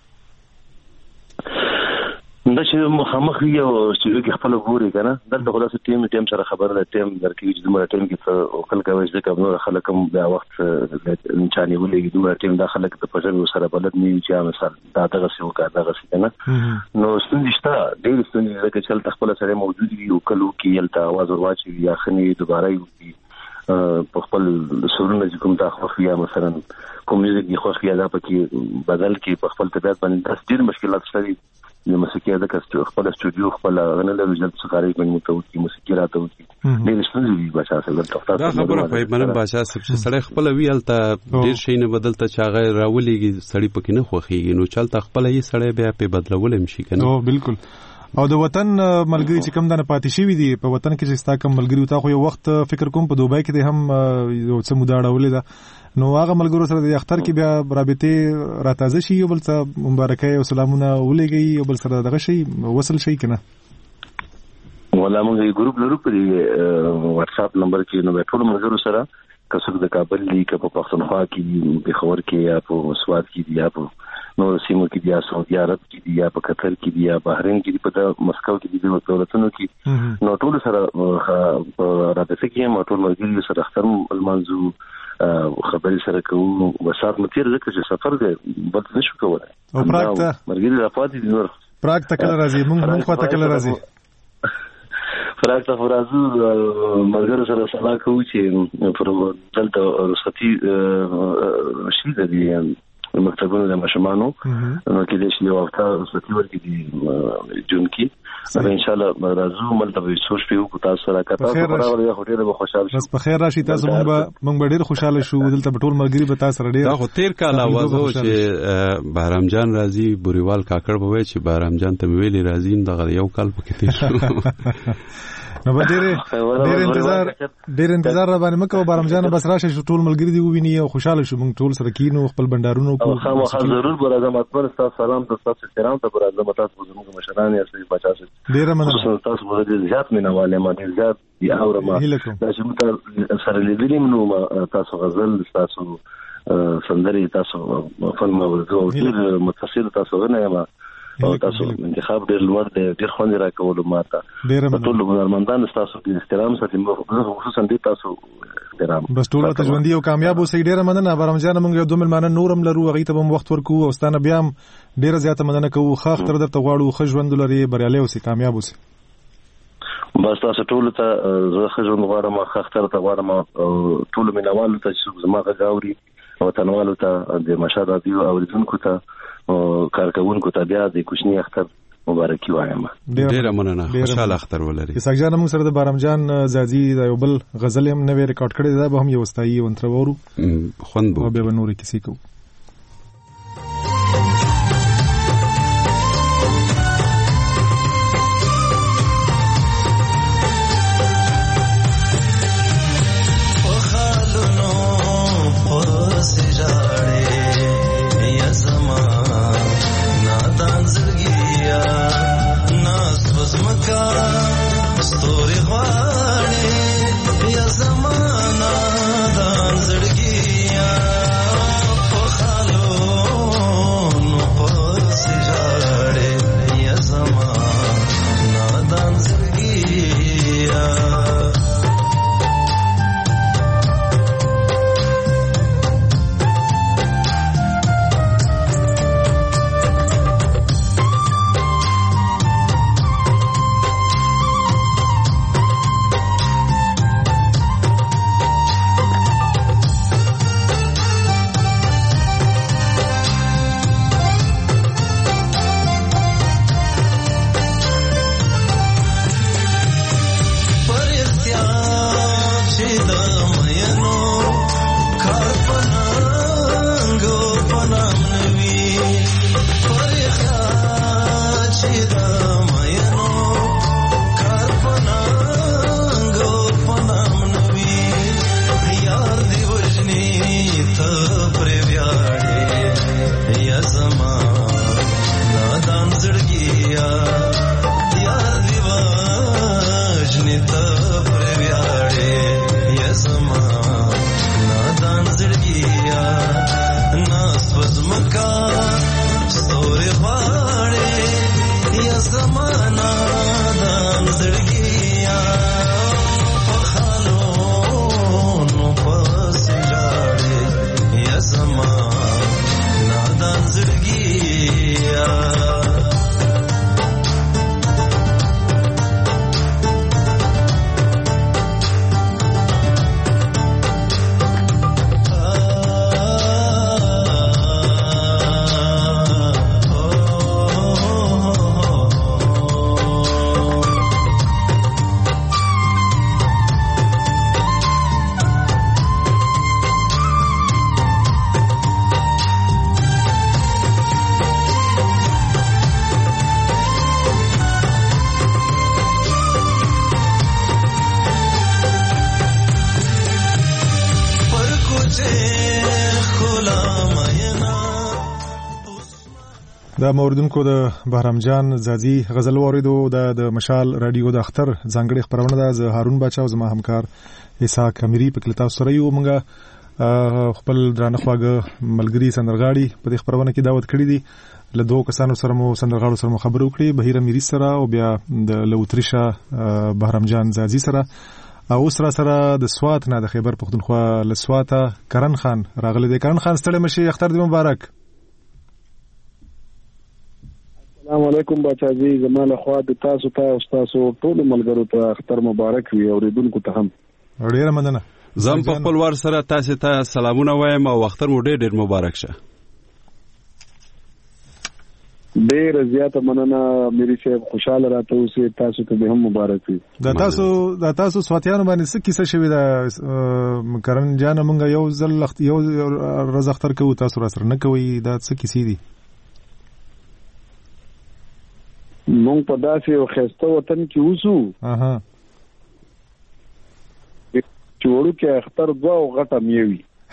دا چې مخامخ یو چې کې خپل ګوري کنه دلته خلاص ټیم ټیم سره خبره ده ټیم درکې چې دومره ټیم کې خپل کوي چې کوم نور خلک هم بیا وخت چاني ولې دومره ټیم د خلک د پښتو سره بلد نه چې مثلا دا دغه څه وکړه دغه څه کنه نو ستونزې شته ډېر ستونزې چې چلته خپل سره موجود وي او کلو کې یلته आवाज ورواچي یا خني دوباره وي په خپل سرونه چې کوم دا خو یا مثلا کوم دې خو یا دا پکې بدل کې په خپل طبيعت باندې د ډېر مشکلات شته د موسیقي د کستو خپل سټوډیو خپل غنل رجل څخاري کوي متوکي موسیقي راته وي ډېر ستونزې دي بچا سره دا خبره په منم بچا سره سړی خپل ویل ته ډېر شي نه بدلته چا غیر راولېږي سړی پکې نه خوخيږي نو چلته خپل یې سړی بیا په بدلول هم شي کنه او بالکل او د وطن ملګری چې کوم د پاتې شي وي دي په وطن کې چې ستا کوم ملګری تا خو یو وخت فکر کوم په دوبای کې هم یو څه مودا ډولې ده نو هغه ملګرو سره د اختر کې بیا رابطه راتازه شي یو بل څه مبارکي او سلامونه ولېږي یو بل سره دغه شي وصل شي کنه ولا موږ یو ګروپ لرو په واتس اپ نمبر کې نو ټول ملګرو سره کڅوګ د کابل لیک په پښتونخوا کې په خبر کې یا په سواد کې یا په نو سیمو کې دی یا سعودي عرب کې دی یا په قطر کې دی یا بحرین کې دی په مسکو کې دی په دولتونو کې نو ټول سره راځي چې ما ټول ملګري سره اختر المنزو خبرې سره کوو وسات متیر ځکه چې سفر دی بل څه شو کولای او پراکته مرګري راپاتې دي نور پراکته کله راځي موږ موږ پته کله راځي پراکته فرازو مرګري سره سلا کوو چې پر دلته رخصتي شي دی مکتبونو د ماشومانو نو کې د شنو وخت رخصتي ورکې دي جون کې ان شاء الله راځو ملته به سوچ پیو کو تاسو سره کاته خبره یا هټل به خوشاله شو بس په خیر راشي تاسو مونږ مونږ ډیر خوشاله شو دلته ټول ملګری به تاسو سره ډیر دا خو تیر کال आवाज و چې بهرام جان راځي بوريوال کاکړ به وای چې بهرام جان ته ویلي راځي دغه یو کال پکې تیر شو نو به ډیر ډیر انتظار ډیر انتظار را باندې مکو بهرام جان بس راشه شو ټول ملګری دی وویني او خوشاله شو مونږ ټول سره کینو خپل بندارونو کو خامخا ضرور برازم اتمر تاسو سلام تاسو احترام ته برازم تاسو زموږ مشران یا سړي بچا ډیر مننه تاسو مو دې زیات مینواله ما دې زیات دی اورما دا چې موږ سره لیدلې نو تاسو غزل تاسو سندري تاسو فلم او ډیر متصل تاسو غنه ما او تاسو انتخاب ډېر لوړ دی ډېر خوند راکول ماته ټول هنرمندان تاسو د احترام سره خصوصا دې تاسو احترام بس ټول ته ژوندۍ او کامیاب اوسئ ډېر مننه بهرام جان موږ یو دوه ملمانه نورم لرو هغه ته هم وخت ورکو او ستانه بیا هم ډېر زیاته مننه کوو خاخ تر درته غواړو ښه ژوند لري بریالي اوسئ کامیاب اوسئ بس تاسو ټول ته زه ښه ژوند غواړم خاخ تر ته غواړم ټول مینوالو ته چې زما غاوري او تنوالو ته د مشهد رادیو اوریدونکو ته کارکونکو ته بیا د کوچنی اختر مبارکي وایم ډیره مننه خوشاله اختر ولري اسحاق جان موږ سره د بهرام جان زازي د یو بل غزل هم نوې ریکارډ کړی دا به هم یو استایي ونتر ورو خوند به به نور کیسې کو دا موردونکو د بهرام جان زازي غزل اوریدو د مشال رادیو د اختر ځانګړي خبرونه ده زه هارون بچا او زما همکار اسحاق اميري په کلتا سره یو مونږه خپل درانه خواږه ملګری سندرغاړي په دې خبرونه کې دعوت کړی دي له دوه کسانو سره مو سندرغاړو سره خبرو کړې بهیر اميري سره او بیا د لوتریشا بهرام جان زازي سره او سره سره د سوات نه د خیبر پختونخوا له سواته کرن خان راغلی دی کرن خان ستړي مشي اختر دې مبارک السلام علیکم بچاجي زمانه خوا د تاسو ته او تاسو ټول ملګرو ته اختر مبارک وي اوریدونکو ته هم ډیره مننه زم په خپل ور سره تاسو ته سلامونه وایم او اختر مو ډیر ډیر مبارک شه ډیر زیاته مننه مری صاحب خوشاله راته اوسئ تاسو ته به هم مبارک وي دا تاسو دا تاسو سواتیانو باندې څه کیسه شوی دا کرن جان مونږ یو ځل یو ورځ اختر کوو تاسو را سره نه کوي دا څه کیسې دي مونږ په داسې یو ښایسته وطن کې اوسو اها چې وړوکی اختر دوه او غټه میوي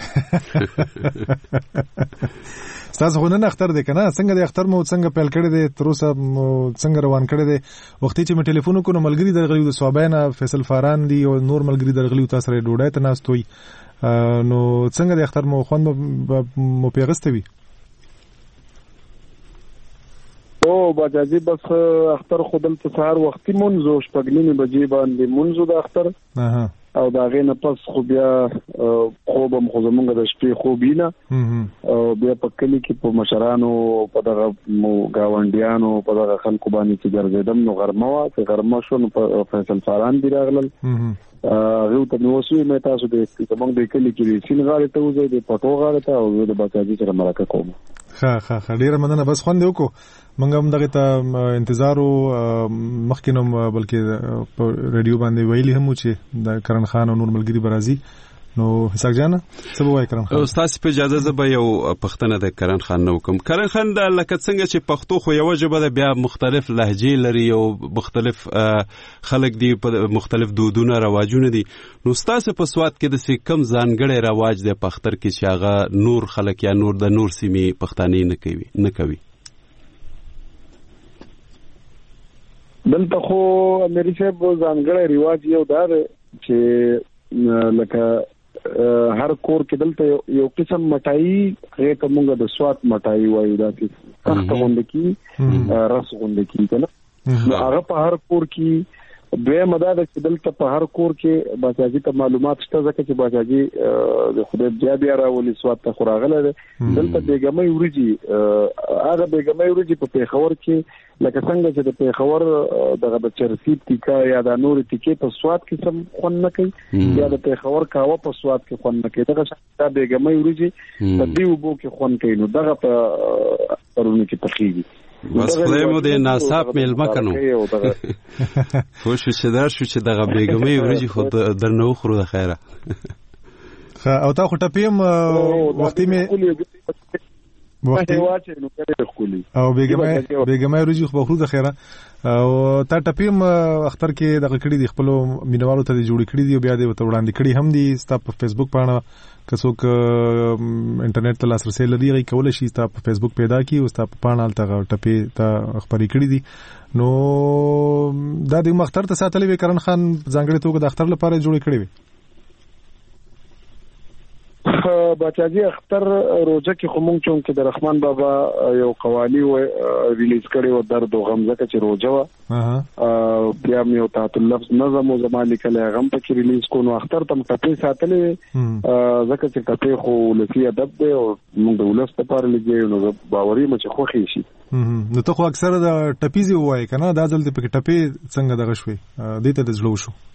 ستاسو خو نن اختر دی که نه څنګه د اختر مو څنګه پیل کړی دی تر اوسه مو څنګه روان کړی دی وختي چې مې ټلیفون وکړو نو ملګري درغلي د صوابۍ نه فیصل فاران دي او نور ملګري درغلي تاسو سره ډوډۍ ته ناست وي نو څنګه د اختر مو خوند مو پیغسته وي او باجازي بس اختر خودل ته سهار وختي منځو شپږنیمه بجې باندې منځو د اختر اها او دا غینه پس خو بیا خوبم خو زمونږ د شپې خوبینه او بیا په کلی کې په مشرانو په دغه گاونډیانو په دغه خلکو باندې چې ګرځیدم نو غرمه وا چې غرمه شو نو په فیصل فاران دی راغلل هغه ته نو وسوي مې تاسو د زمونږ د کلی کې سین غاړه ته وځي د پټو غاړه ته او د باچاجي سره مرکه کوم. ها ها ها ډیره مننه بس خوند وکړو موږ هم دغه ته انتظار مخکینم بلکې په رادیو باندې ویلي هم چې د کرن خان او نور ملګری برازي نو حساب جان څه وایي کرن خان استاد په اجازه زه به یو پښتنه د کرن خان نو کوم. کرن خان د لکه څنګه چې پښتو خو یو ژبه ده بیا مختلف لهجې لري او مختلف خلک دی په مختلف دودونه رواجونه دي نو استاد په سواد کې د کم ځانګړی رواج دی پختر کې چې هغه نور خلک یا نور د نور سیمې پښتاني نه کوي نه کوي دلته خو امریکا صاحب ځانګړی رواج یو دا چې لکه هر کور کې دلته یو قسم مټای هغه کومه د سواد مټای وایي دا چې تخت غونډه کی رس غونډه کی کنه هغه په هر کور کې دوی مدد چې دلته په هر کور کې باچاجي ته معلومات شته ځکه چې باچاجي د خدای بیا بیا راولي سواد ته خوراغله ده دلته بیګمې ورجی هغه بیګمې ورجی په پیښور کې لکه څنګه چې د پیښور دغه د چرسی ټیکا یا د نور ټیکې په سواد کې سم خون نه کوي یا د پیښور کاوه په سواد کې خون نه کوي دغه څنګه بیګمې ورجی په دې وبو کې خون کوي نو دغه په پرونه کې تخیږي بس خدای مو د ناصاب میلمه کنو خو شو چې در شو چې دغه بیګمې ورجی خود درنو خورو د خیره او تا خو ټپیم وختي می وختي او بیګمې بیګمې ورجی خو خورو د خیره او تا ټپیم اختر کې دغه کړي د خپل مینوالو ته جوړ کړي دی بیا د وړاندې کړي هم دي ستا په فیسبوک باندې که څوک انټرنیټ ته لاسرسي لري غي کول شي ستا په فیسبوک پیدا کی او ستا په پانال ته ټپې ته خبرې کړي دي نو دا د مختار ته ساتلې وی کرن خان ځانګړي توګه د اختر لپاره جوړ کړي وي باچاجي اختر روزه کې خمون چون کې د رحمان بابا یو قوالی و ریلیز کړي و درد او غم زکه چې روزه و ا بیا مې او تاسو لفظ نظم او زمالي کله غم په کې ریلیز کو نو اختر تم ټپې ساتلې زکه چې ټپې خو لسی ادب دی او موږ د ولست لپاره لګي نو باوري مچ خو خي شي نو ته خو اکثر د ټپیزي وای کنه دا ځل ته په ټپې څنګه دغه شوي دې ته د زلو شو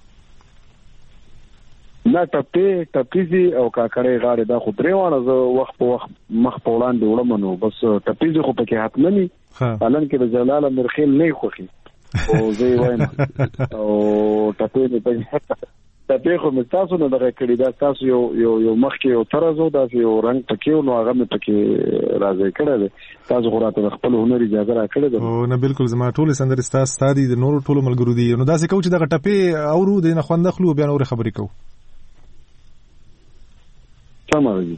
نه ټپې ټپیزي او کاکړې غاړې دا خو درېوانه زه وخت په وخت مخ په وړاندې وړم نو بس ټپیزي خو پکې حتمني الان کې د جلال مرخیل نه خوخي او زه وایم او ټپې نه پېژنه ټپې خو مې تاسو نه دغه کړی دا تاسو یو یو یو مخ کې یو ترزو دا یو رنگ پکې نو هغه مې پکې راځي کړل تاسو خو راته خپل هنر اجازه را کړل او نه بالکل زما ټول سندر تاسو ستادي د نورو ټولو ملګرو دي نو دا څه کوم چې دغه ټپې اورو د نه خوند خلو بیا نور خبرې کوو سماري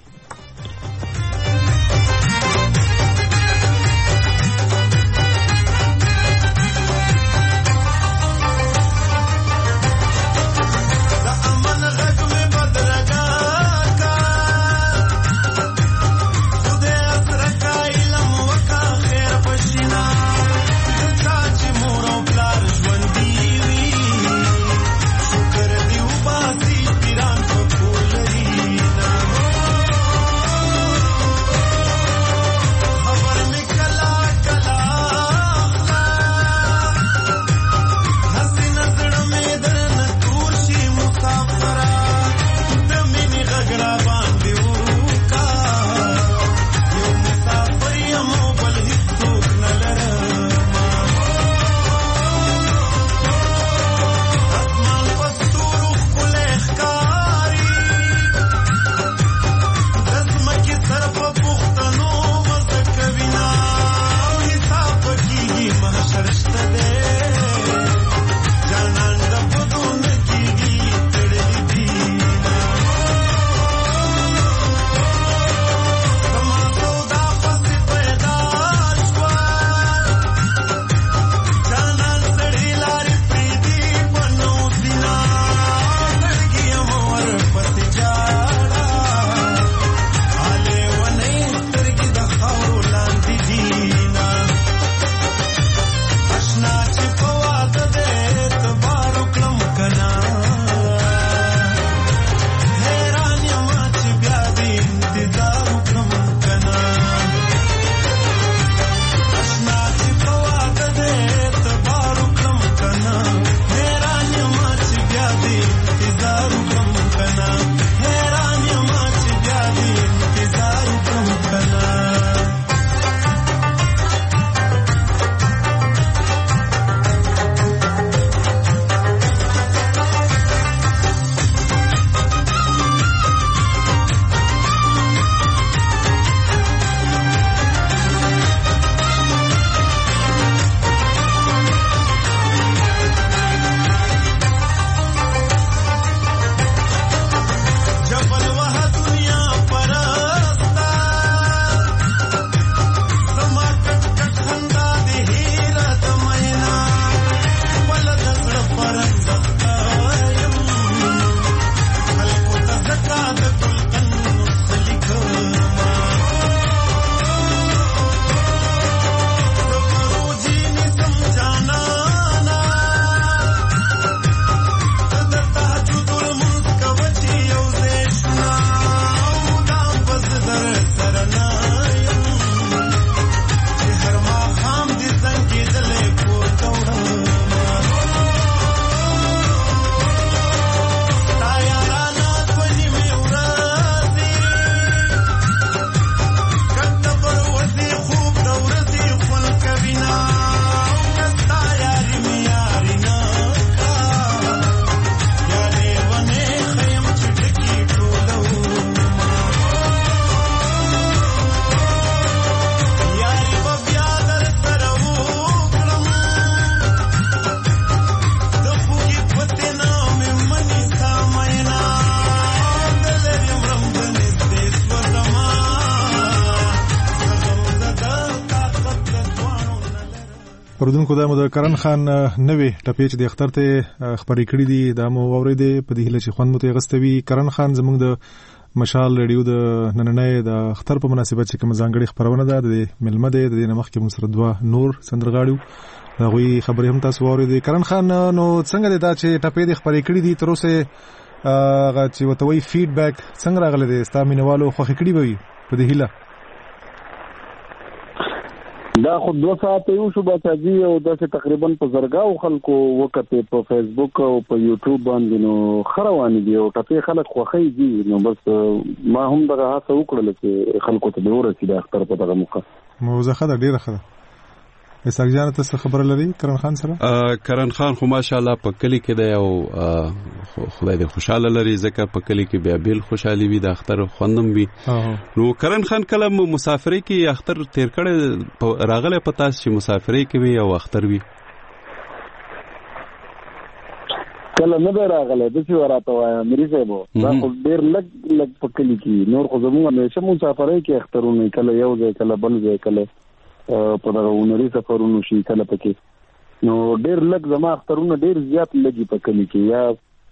پردونکو د مو د کرن خان نوې ټپې چې د اختر ته خبرې کړې دي دا مو اورېدې په دې هیله چې خوند مو ته غستوي. کرن خان زموږ د مشال ریډیو د نننۍ د اختر په مناسبت چې کوم ځانګړي خبرونه ده د ملمه ده د نمخ کې موږ سره دوه نور سندرغاړو هغوی خبرې هم تاسو اورېدې. کرن خان نو څنګه دا چې ټپې د خبرې کړې دي تر اوسه هغه چې وته وی فیډبیک څنګه راغلی دی ستا مینوالو خوښې کړي به وي په دې هیله؟ دا خو دوه ساعته یو شو باچاجي او داسې تقریبا په زرګاو خلکو وکړې په فیسبوک او په یوټیوب باندې نو خروانې دي او ټپې خلک خوښي دي. نو بس ما هم دغه هڅه وکړله چې خلکو ته به ورسي د اختر په دغه موقع موزه ښه ده ډېره ښه ده. اسحاق جان تاسو خبر لري کرن خان سره؟ کرن خان خو ماشاءالله په کلی کې دی او خدای دې خوشاله لري ځکه په کلی کې بیا بیل خوشحالي وي د اختر خوندم وي. نو کرن خان کله مسافرۍ کې اختر تیر کړی راغلی په تاسو چې مسافرۍ کې وي او اختر وي؟ کله نه دی راغلی داسې وراته وایم مری صاحب دا خو ډېر لږ لږ په کلي کې نور خو زموږ همیشه مسافرۍ کې اخترونه کله یو ځای کله بل ځای کله په دغه ونري سفرونو شي کله پکې نو ډېر لږ زما اخترونه ډېر زیات لګي په کلي کې یا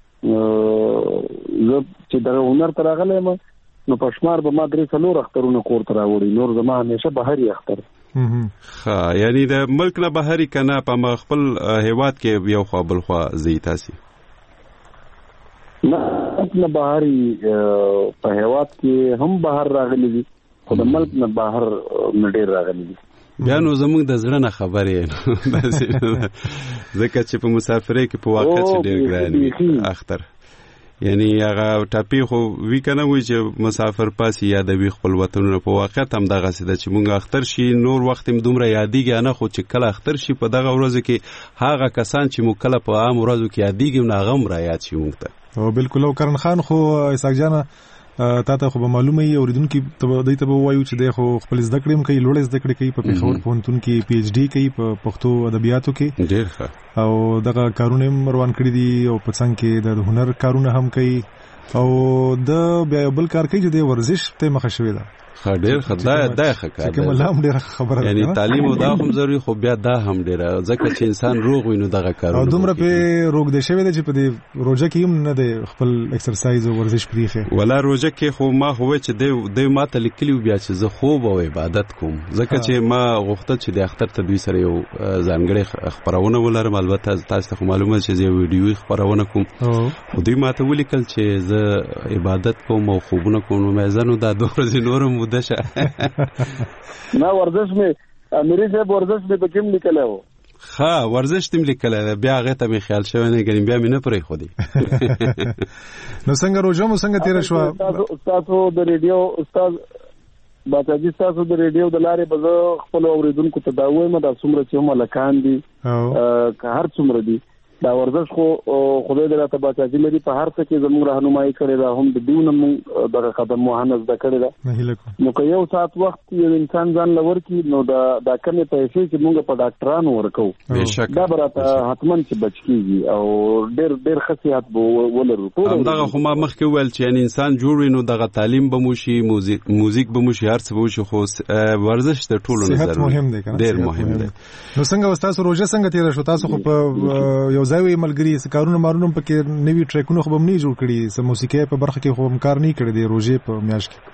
زه چې دغه هنر ته راغلی یم نو په شمار به ما درې څلور اخترونه کور ته راوړي نور زما همیشه بهري اختر. ښه یعنی د ملک نه بهري که نه په خپل هیواد کې یو خوا بل خوا ځئ تاسې؟ نه ملک نه بهري په هیواد کې هم بهر راغلي دي خو د ملک نه بهر نه ډېر راغلي دي. بیا نو زموږ د زړه نه خبرې ځکه چې په مسافرۍ کې په واقع چې ډېر ګران وي اختر یعنی هغه ټاپې خو وی که نه وي چې مسافر پاسې یادوي خپل وطنونه په واقعیت هم دغسې ده چې مونږ اختر شي نور وخت هم دومره یادېږي نه خو چې کله اختر شي په دغه ورځو کې هغه کسان چې مو کله په عام ورځو کې یادېږي نو هغه هم رایاد شي مونږ ته. او بالکل او کرن خان خو اسحاق جانه تا ته خو به معلومه وي اورېدونکي دوی ته به ووایو چې دی خو خپل زده کړې هم کوي لوړې زده کړې کوي په پېښور پوهنتون کې پی ایچ ډي کوي په پښتو ادبیاتو کې ډېر ښه او دغه کارونه هم روان کړي دي او په څنګ کې د هنر کارونه هم کوي او د بیا یو بل کار کوي چې د ورزش ته مخه شوې ده. ښه ډېر ښه دا دا ښه کار دی کومه هم ډېره خبره ده یعنی تعلیم او دا هم ضروري خو بیا دا هم ډېره ځکه چې انسان روغ وي نو دغه کارونه او دومره پې روغ دی شوی دی چې په دې روژه کې هم نه دی خپل اکسرسایز او ورزش پرېښی ولا روژه کې خو ما خو وی چې دی دوی ما ته لیکلي بیا چې زه خوب او عبادت کوم ځکه چې ما غوښتل چې د اختر ته دوی سره یو ځانګړې خپرونه ولرم البته تاسو ته خو معلومه چې زه یو ویډیوي خپرونه کوم خو دوی ما ته ولیکل چې زه عبادت کوم او خوبونه کوم نو مې زه نو دا دوه ورځې نور موده شه نه ورزش مې اميري صاحب ورزش مې په کوم لیکلی و ښه ورزش تم لیکلی بیا هغې ته مې خیال شوی نه ګنې بیا مې نه پرېښودی نو څنګه روژه مو څنګه تېره شوه؟ ستاسو د ریډیو استاد باچاجي ستاسو د ریډیو د لارې به زه خپلو اورېدونکو ته دا ووایم دا څومره چې هم هلکان دي که هر څومره دي دا ورزش خو خدای دې راته باچاجي لري په هر څه کې زموږ رهنمایي کړې ده هم د دیو نه مونږ دغه قدم وهنه زده کړې ده نو که یو ساعت وخت یو انسان ځان له ورکړي نو دا دا کمې پیسې چې مونږ په ډاکټرانو ورکوو دا به راته حتما چې بچ کېږي او ډېر ډېر ښه صحت به ولرو همدغه خو ما مخکې وویل چې یعنې انسان جوړ وي نو دغه تعلیم به مو شي موزیک به مو شي هر څه به وشي خو ورزش د ټولو نه صحت مهم دی ډېر مهم دی. نو څنګه ستاسو روژه څنګه تېره شوه؟ تاسو خو په یو ځای وي ملګري څه کارونه مارونه پکې نوي ټریکونه خو به هم نه جوړ کړي څه موسیقۍ په برخه کې خو هم کار نه کړی دی روژې په میاشت کې؟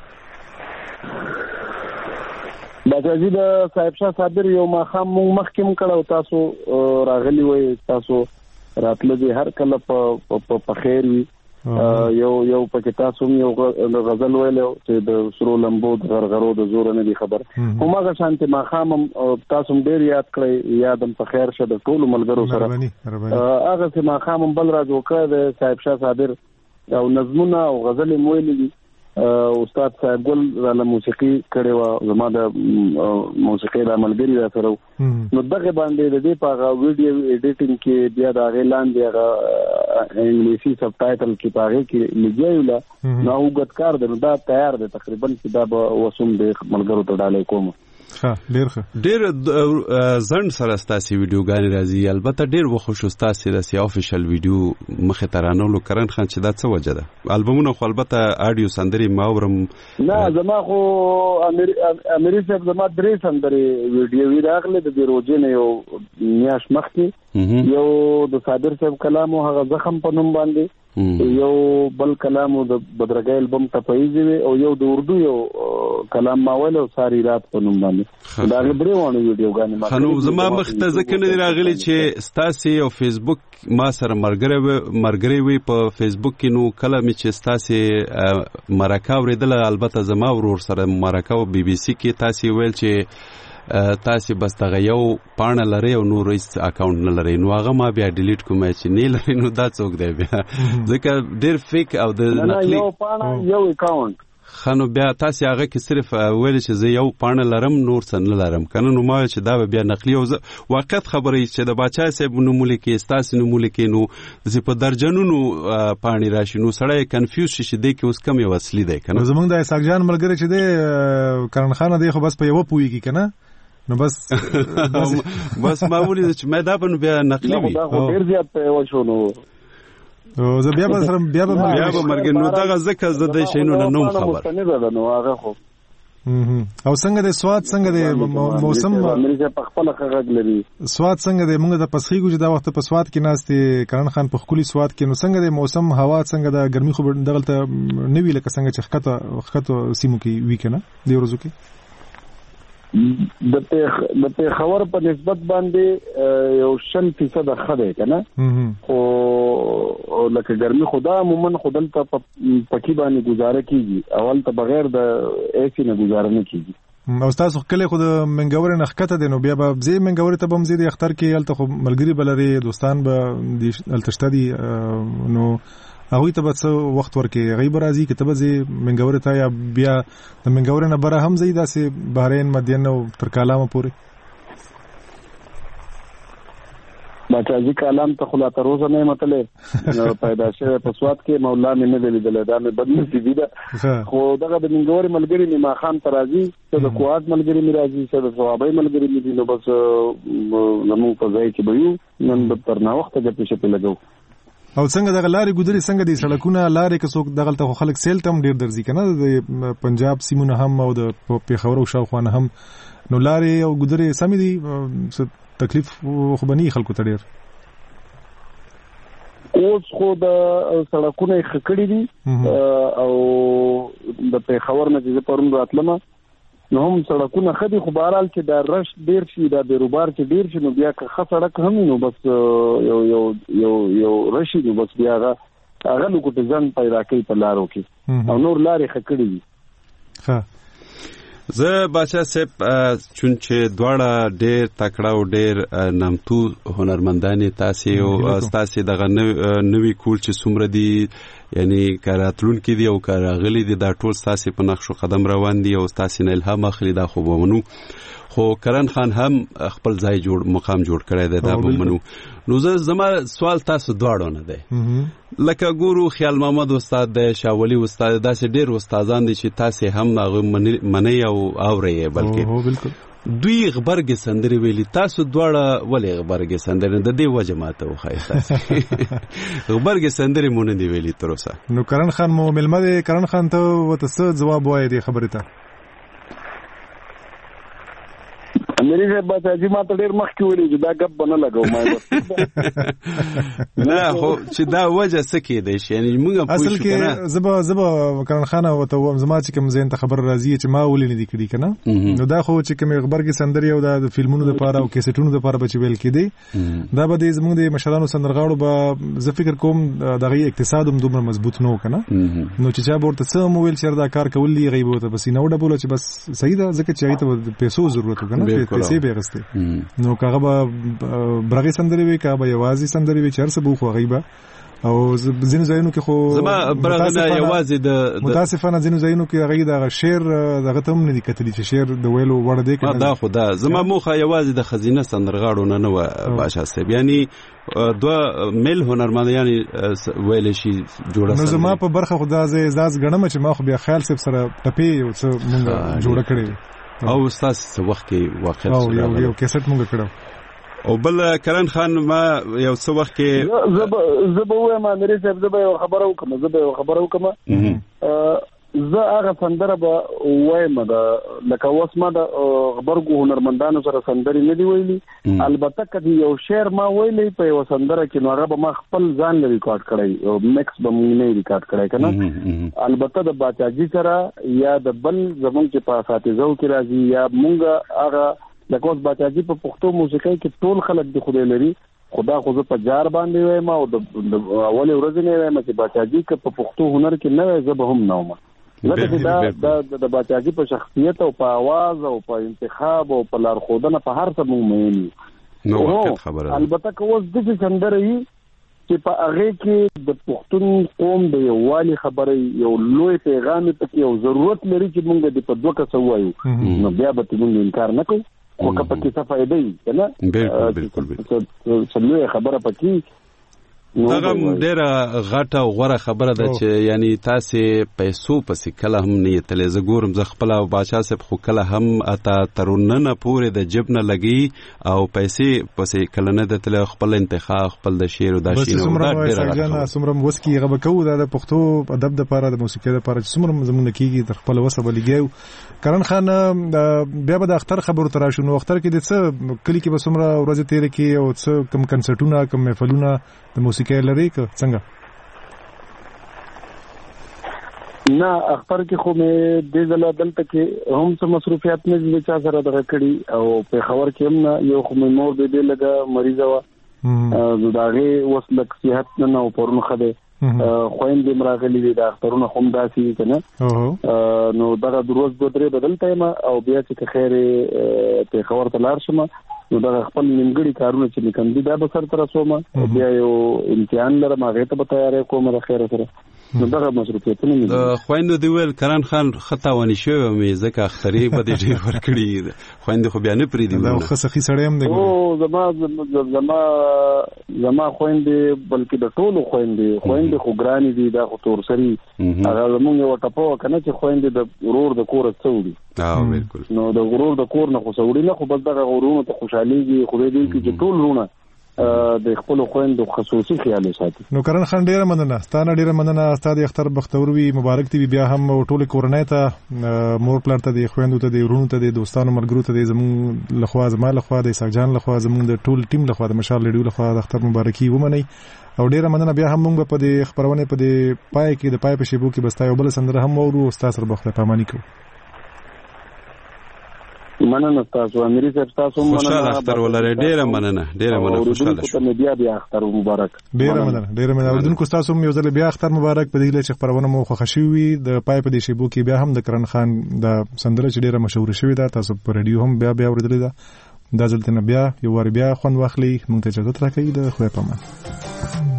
باچاجي د صاحب شاه صابر یو ماښام مونږ مخکې هم کړی او تاسو راغلي وئ تاسو راتله دي هر کله په خیر وي یو یو پکې تاسو هم یو غزل ویلی چې د سرو لمبو د غرغرو د زوره نه دي خبر هماغه شانتې ماښام هم تاسو هم ډېر یاد کړئ یاد هم په خیر شه د ټولو ملګرو سره هغسې ماښام هم بل را جوړ کړی د صاحب شاه صابر او نظمونه او غزلې مو ویلي دي استاد صاحب ګل راله موسیقي کړې وه زما د موسیقۍ دا ملګري را سره نو دغه باندې د دې په هغه ویډیو ایډیټینګ کې بیا د هغې لاندې هغه انګلیسي سب ټایټل کې په هغې کې لګیا یو له نو اوږد کار دی نو دا تیار دی تقریبا چې دا به اوس هم د ملګرو ته ډالۍ کوم. ښه ډیر ښه ډیر ځند سره ستاسو ویډیوګانې راځي البته ډیر وخت ستاسو د سی افیشل ویډیو مخه ترانولو کرن خان چې دا څه وجه ده البومونه خو البته اډیو سندري ماورم نه زما خو امری صاحب زما درې سندري ویډیو راغله د روزې نه یو میاش مخکې یو د صادر صاحب کلام او هغه زخم په نوم باندې یو بل کلام د بدرګای البوم تپایزي او یو د اردو یو کلام ماول او ساری رات په نوم باندې دا غبري وانه ویډیوګانې ما خنو زما مخته ځکه نه راغلي چې ستاسو او فیسبوک ما سره مرګره مرګري وي په فیسبوک کې نو کله می چې تاسو مرکه اوریدل البته زما ورور سره مرکه او بي بي سي کې تاسو ویل چې تاسو بس دغه یو پاڼه لري او نور هیڅ اکاونټ نه لري نو هغه ما بیا ډیلیټ کوم چې نه لري نو دا څوک دی بیا ځکه ډیر فیک او د نقلي یو پاڼه یو اکاونټ خنو بیا تاسو هغه کې صرف ویل چې زه یو پاڼه لرم نور څه نه لرم کنه نو ما چې دا بیا نقلي او واقعیت خبرې چې د باچا صاحب نو ملکی تاسو نو ملکی نو چې په درجنونو پاڼې راشي نو سړی کنفیوز شي چې د کې اوس کم یو اصلي دی کنه زمونږ د اسحاق جان ملګری چې دی کرن خان دی خو بس په یو پويږي کنه نو بس بس معمولی چې مې دا په بیا نقلی وي دا خو ډیر زیات په وشو نو او زه بیا به سره بیا به بیا به مرګ نو دا ځکه زه د شینو نه نوم خبر نو هغه خو او څنګه د سواد څنګه د موسم امریکا په خپل خغږ لري سواد څنګه د موږ د پسخي ګوج دا وخت په سواد کې ناشته کرن خان په خولي سواد کې نو څنګه د موسم هوا څنګه د ګرمي خو دغلته نوی لکه څنګه چې خطه خطه سیمو کې وی کنه دی ورځو کې د د خبر په نسبت باندې یو شل فیصد خده کنه خو لکه ګرمي خدا عموما خدل ته پکی باندې گزاره کیږي اول ته بغیر د ایسی نه گزاره نه کیږي او تاسو کله خود منګور نه خکته دي نو بیا به زی منګور ته بم زی د اختر کې الته خو ملګری بلري دوستان به التشتدي نو هغه ته به وخت ورکې غیب راځي کتابه زی منګور ته یا بیا د منګور نه بره هم زی داسې بحرین مدین او تر کلامه پورې باچاجي کلام ته خلا تر اوسه نه متله پیدا شوه په سواد کې مولا مې نه لیدل دا مې بدل سي دي خو دغه د منګور ملګری ما خام ترازی ته د قوات ملګری می راځي ته د ثوابي ملګری می دي نو بس زمو په ځای کې به یو نن د ترنا وخت کې پېښه په لګو او څنګه د لارې ګودري څنګه دي سړکونه لارې که څوک دغلته خو خلک سیل تم ډیر درځي کنه د پنجاب سیمونه هم او د پیښور او شاوخوا هم نو لارې او ګودري سمې دي تکلیف خو بني خلکو ته ډیر اوس خو د سړکونه خکړې دي او د پیښور نه چې پرون راتلم نو هم سړکونه خدي خو بهرال چې دا رش ډیر شي دا بیروبار چې ډیر شي نو بیا که خه سړک هم نو بس یو یو یو یو رشي نو بس بیا هغه نو کوټ ځان پیدا کوي په لارو کې او نور لارې خکړې دي ها زه باچا صاحب چون چې دواړه ډېر تکړه او ډېر نامتو هنرمندان تاسو او تاسو دغه نوې کول چې څومره دي یعنی کاراتلون کې دي او کارغلي دي دا ټول تاسو په نقش قدم روان دي او تاسو نه الهام اخلي دا خو ومنو خو کرن خان هم خپل ځای جوړ مقام جوړ کړی دی دا ومنو نو زه زما سوال تاسو دواړو نه دی لکه ګورو خیال محمد استاد دی شاولی استاد داسې ډېر استادان دي چې تاسو هم هغه منئ او اورئ بلکې دوی غبرګ سندري ویلي تاسو دواړه ولې غبرګ سندري د دې وجه ماته وخایي تاسو غبرګ سندري مونږ دی ویلي تر اوسه نو کرن خان مو ملمه کرن خان ته وته څه جواب وایي دی خبره ته امری سے بس اجي ما ته ډیر مخ کې ویلي چې دا غب نه لګاو ما نه خو چې دا وجه سکی دی یعنی موږ اصل کې زبا زبا کرن خان او ته زما چې کوم زین ته خبر راځي چې ما ولې نه دی کړی کنه نو دا خو چې کوم خبر کې سندري او د فلمونو لپاره او کیسټونو لپاره بچ ویل کې دی دا به زموږ د مشرانو سندرغاړو به زه فکر کوم دغه اقتصاد هم دومره مضبوط نه کنه نو چې چا ورته څه موبایل چر دا کار کولی غیب وته بس نه وډه بوله چې بس صحیح ده ځکه چې ایته پیسو ضرورت کنه پیسې به غسته نو کاغه به برغي سندري وي کاغه یوازي سندري وي چرسه بو خو غیبه او زینو زینو کې خو زما برغه یوازي د متاسفانه زینو زینو کې غي د شعر دغه ته نه دي کتلی چې شعر د ویلو وړ دی کنه دا خو دا زما موخه یوازي د خزینه سندرغاړو نه نه باشه سب یعنی دو مل هنرمند یعنی ویل شي جوړه نو زما په برخه خدا ز اعزاز غنم چې ما خو بیا خیال سب سره ټپی او څه مونږ جوړه کړی او تاسو وخت کې واقع او یو یو کیسټ مونږ کړو او بل کرن خان ما یو څه وخت کې زب زب وایم امیر صاحب زب یو خبره وکم زب یو خبره وکم زه هغه سندره به وایم دا لکه اوس ما د خبرګو هنرمندانو سره سندري نه دی ویلي البته کدی یو شعر ما ویلي په یو سندره کې نو هغه به ما خپل ځان ریکارډ کړی او میکس به مونږ نه ریکارډ کړی کنه البته د باچاجي سره یا د بل زمونږ چې په اساتذو کې راځي یا مونږ هغه لکه اوس باچاجي په پښتو موسیقۍ کې ټول خلک د خدای لري خدا خو زه په جار باندې وایم او د اول ورځ نه وایم چې باچاجي که په پښتو هنر کې نه وي زه به هم نه وم لکه دا د باچاجي په شخصیت او په आवाज او په انتخاب او په لارښودنه په هر څه مونږ مېنی نو وخت خبره البته که اوس د سندره یي چې په هغه کې د پښتون قوم د یووالي خبره یو لوی پیغام پکې او ضرورت لري چې مونږ د په دوه کس وایو نو بیا به موږ انکار نه کوو خو که پکې څه فائدې وي کنه بالکل بالکل څلوي خبره پکې دغه ډیره غټه او غوره خبره ده چې یعنی تاسو پیسو پسې کله هم نه تلې زه ګورم زه خپل او باچا صاحب خو کله هم اته تروننه پورې د جیب نه لګي او پیسې پسې کله نه د تل خپل انتخاب خپل د شعر او د شینو دا ډیره غټه سمره وسکی غو کوو د پښتو ادب د لپاره د موسیقۍ لپاره سمره زمونږ کیږي د خپل وسه بلګیو کرن خان بیا به د اختر خبرو تر شنو اختر کې د څه کلی کې به سمره ورځ تیر کې او څه کم کنسرټونه کم محفلونه د موسیقۍ لري که څنګه نه اختر کې خو مې د زله دلته کې هم څه مصروفیات نه دي چې سره دغه کړي او په خبر کې هم نه یو خو مې مور دې دې لګه مریضه و زداغه وسلک صحت نه او پرون خده خويندې مراغلي دي د اخترونو هم داسي کنه نو دا د روز دوه درې بدلته ما او بیا چې خیر په خبر ته لار شم نو دا خپل نیمګړي کارونه چې لیکم دي دا به سر تر رسومه بیا یو امتحان لرم هغه ته به تیارې کوم د خیر سره نو دا مسؤلیتونه نه د خويندو دی ویل کرن خان خطاونی شو مې ځکه اختری به دې ډیر ورکړي خويندو خو بیا نه پری دی دا خصخي سړی هم دی او زما زما زما خويندې بلکې د ټولو خويندې خويندې خو ګرانی دي دا خو تور سری هغه زمونږ یو ټپو کنه چې خويندې د غرور د کور څوړي اه بالکل نو د غرور د کور نه خو څوړي نه خو بس دغه غرور ته خوشاليږي خو دې کې چې ټول رونه د خپل خويندو خصوصي خیال ساتي نو کرن خان ډیره مننه ستانه ډیره مننه ستاسو اختر بختور وي مبارک دی بیا هم ټول کورنۍ ته مور پلار ته د خويندو ته د ورونو ته د دوستانو مرګرو ته د زمون لخوا زما لخوا د اسحاق جان لخوا زمون د ټول ټیم لخوا د مشال لډیو لخوا د اختر مبارکي ومني او ډیره مننه بیا هم موږ په د خبرونه په د پای کې د پای په شیبو کې بستای او بل سندره هم ورو استاد سره بخره پامانی کو مننه تاسو امیر صاحب تاسو مننه خوشاله اختر ولري ډیره مننه ډیره مننه خوشاله شو ته بیا بیا اختر مبارک ډیره مننه ډیره مننه اوردونکو تاسو یو ځل بیا اختر مبارک په دې چې خبرونه مو خوښ شوي د پای په دې شیبو کې بیا هم د کرن خان د سندره چې ډیره مشهور شوې ده تاسو په رادیو هم بیا بیا اوریدلې ده دا ځل ته بیا یو ور بیا خوند واخلي مونږ ته اجازه راکړئ د خدای په امان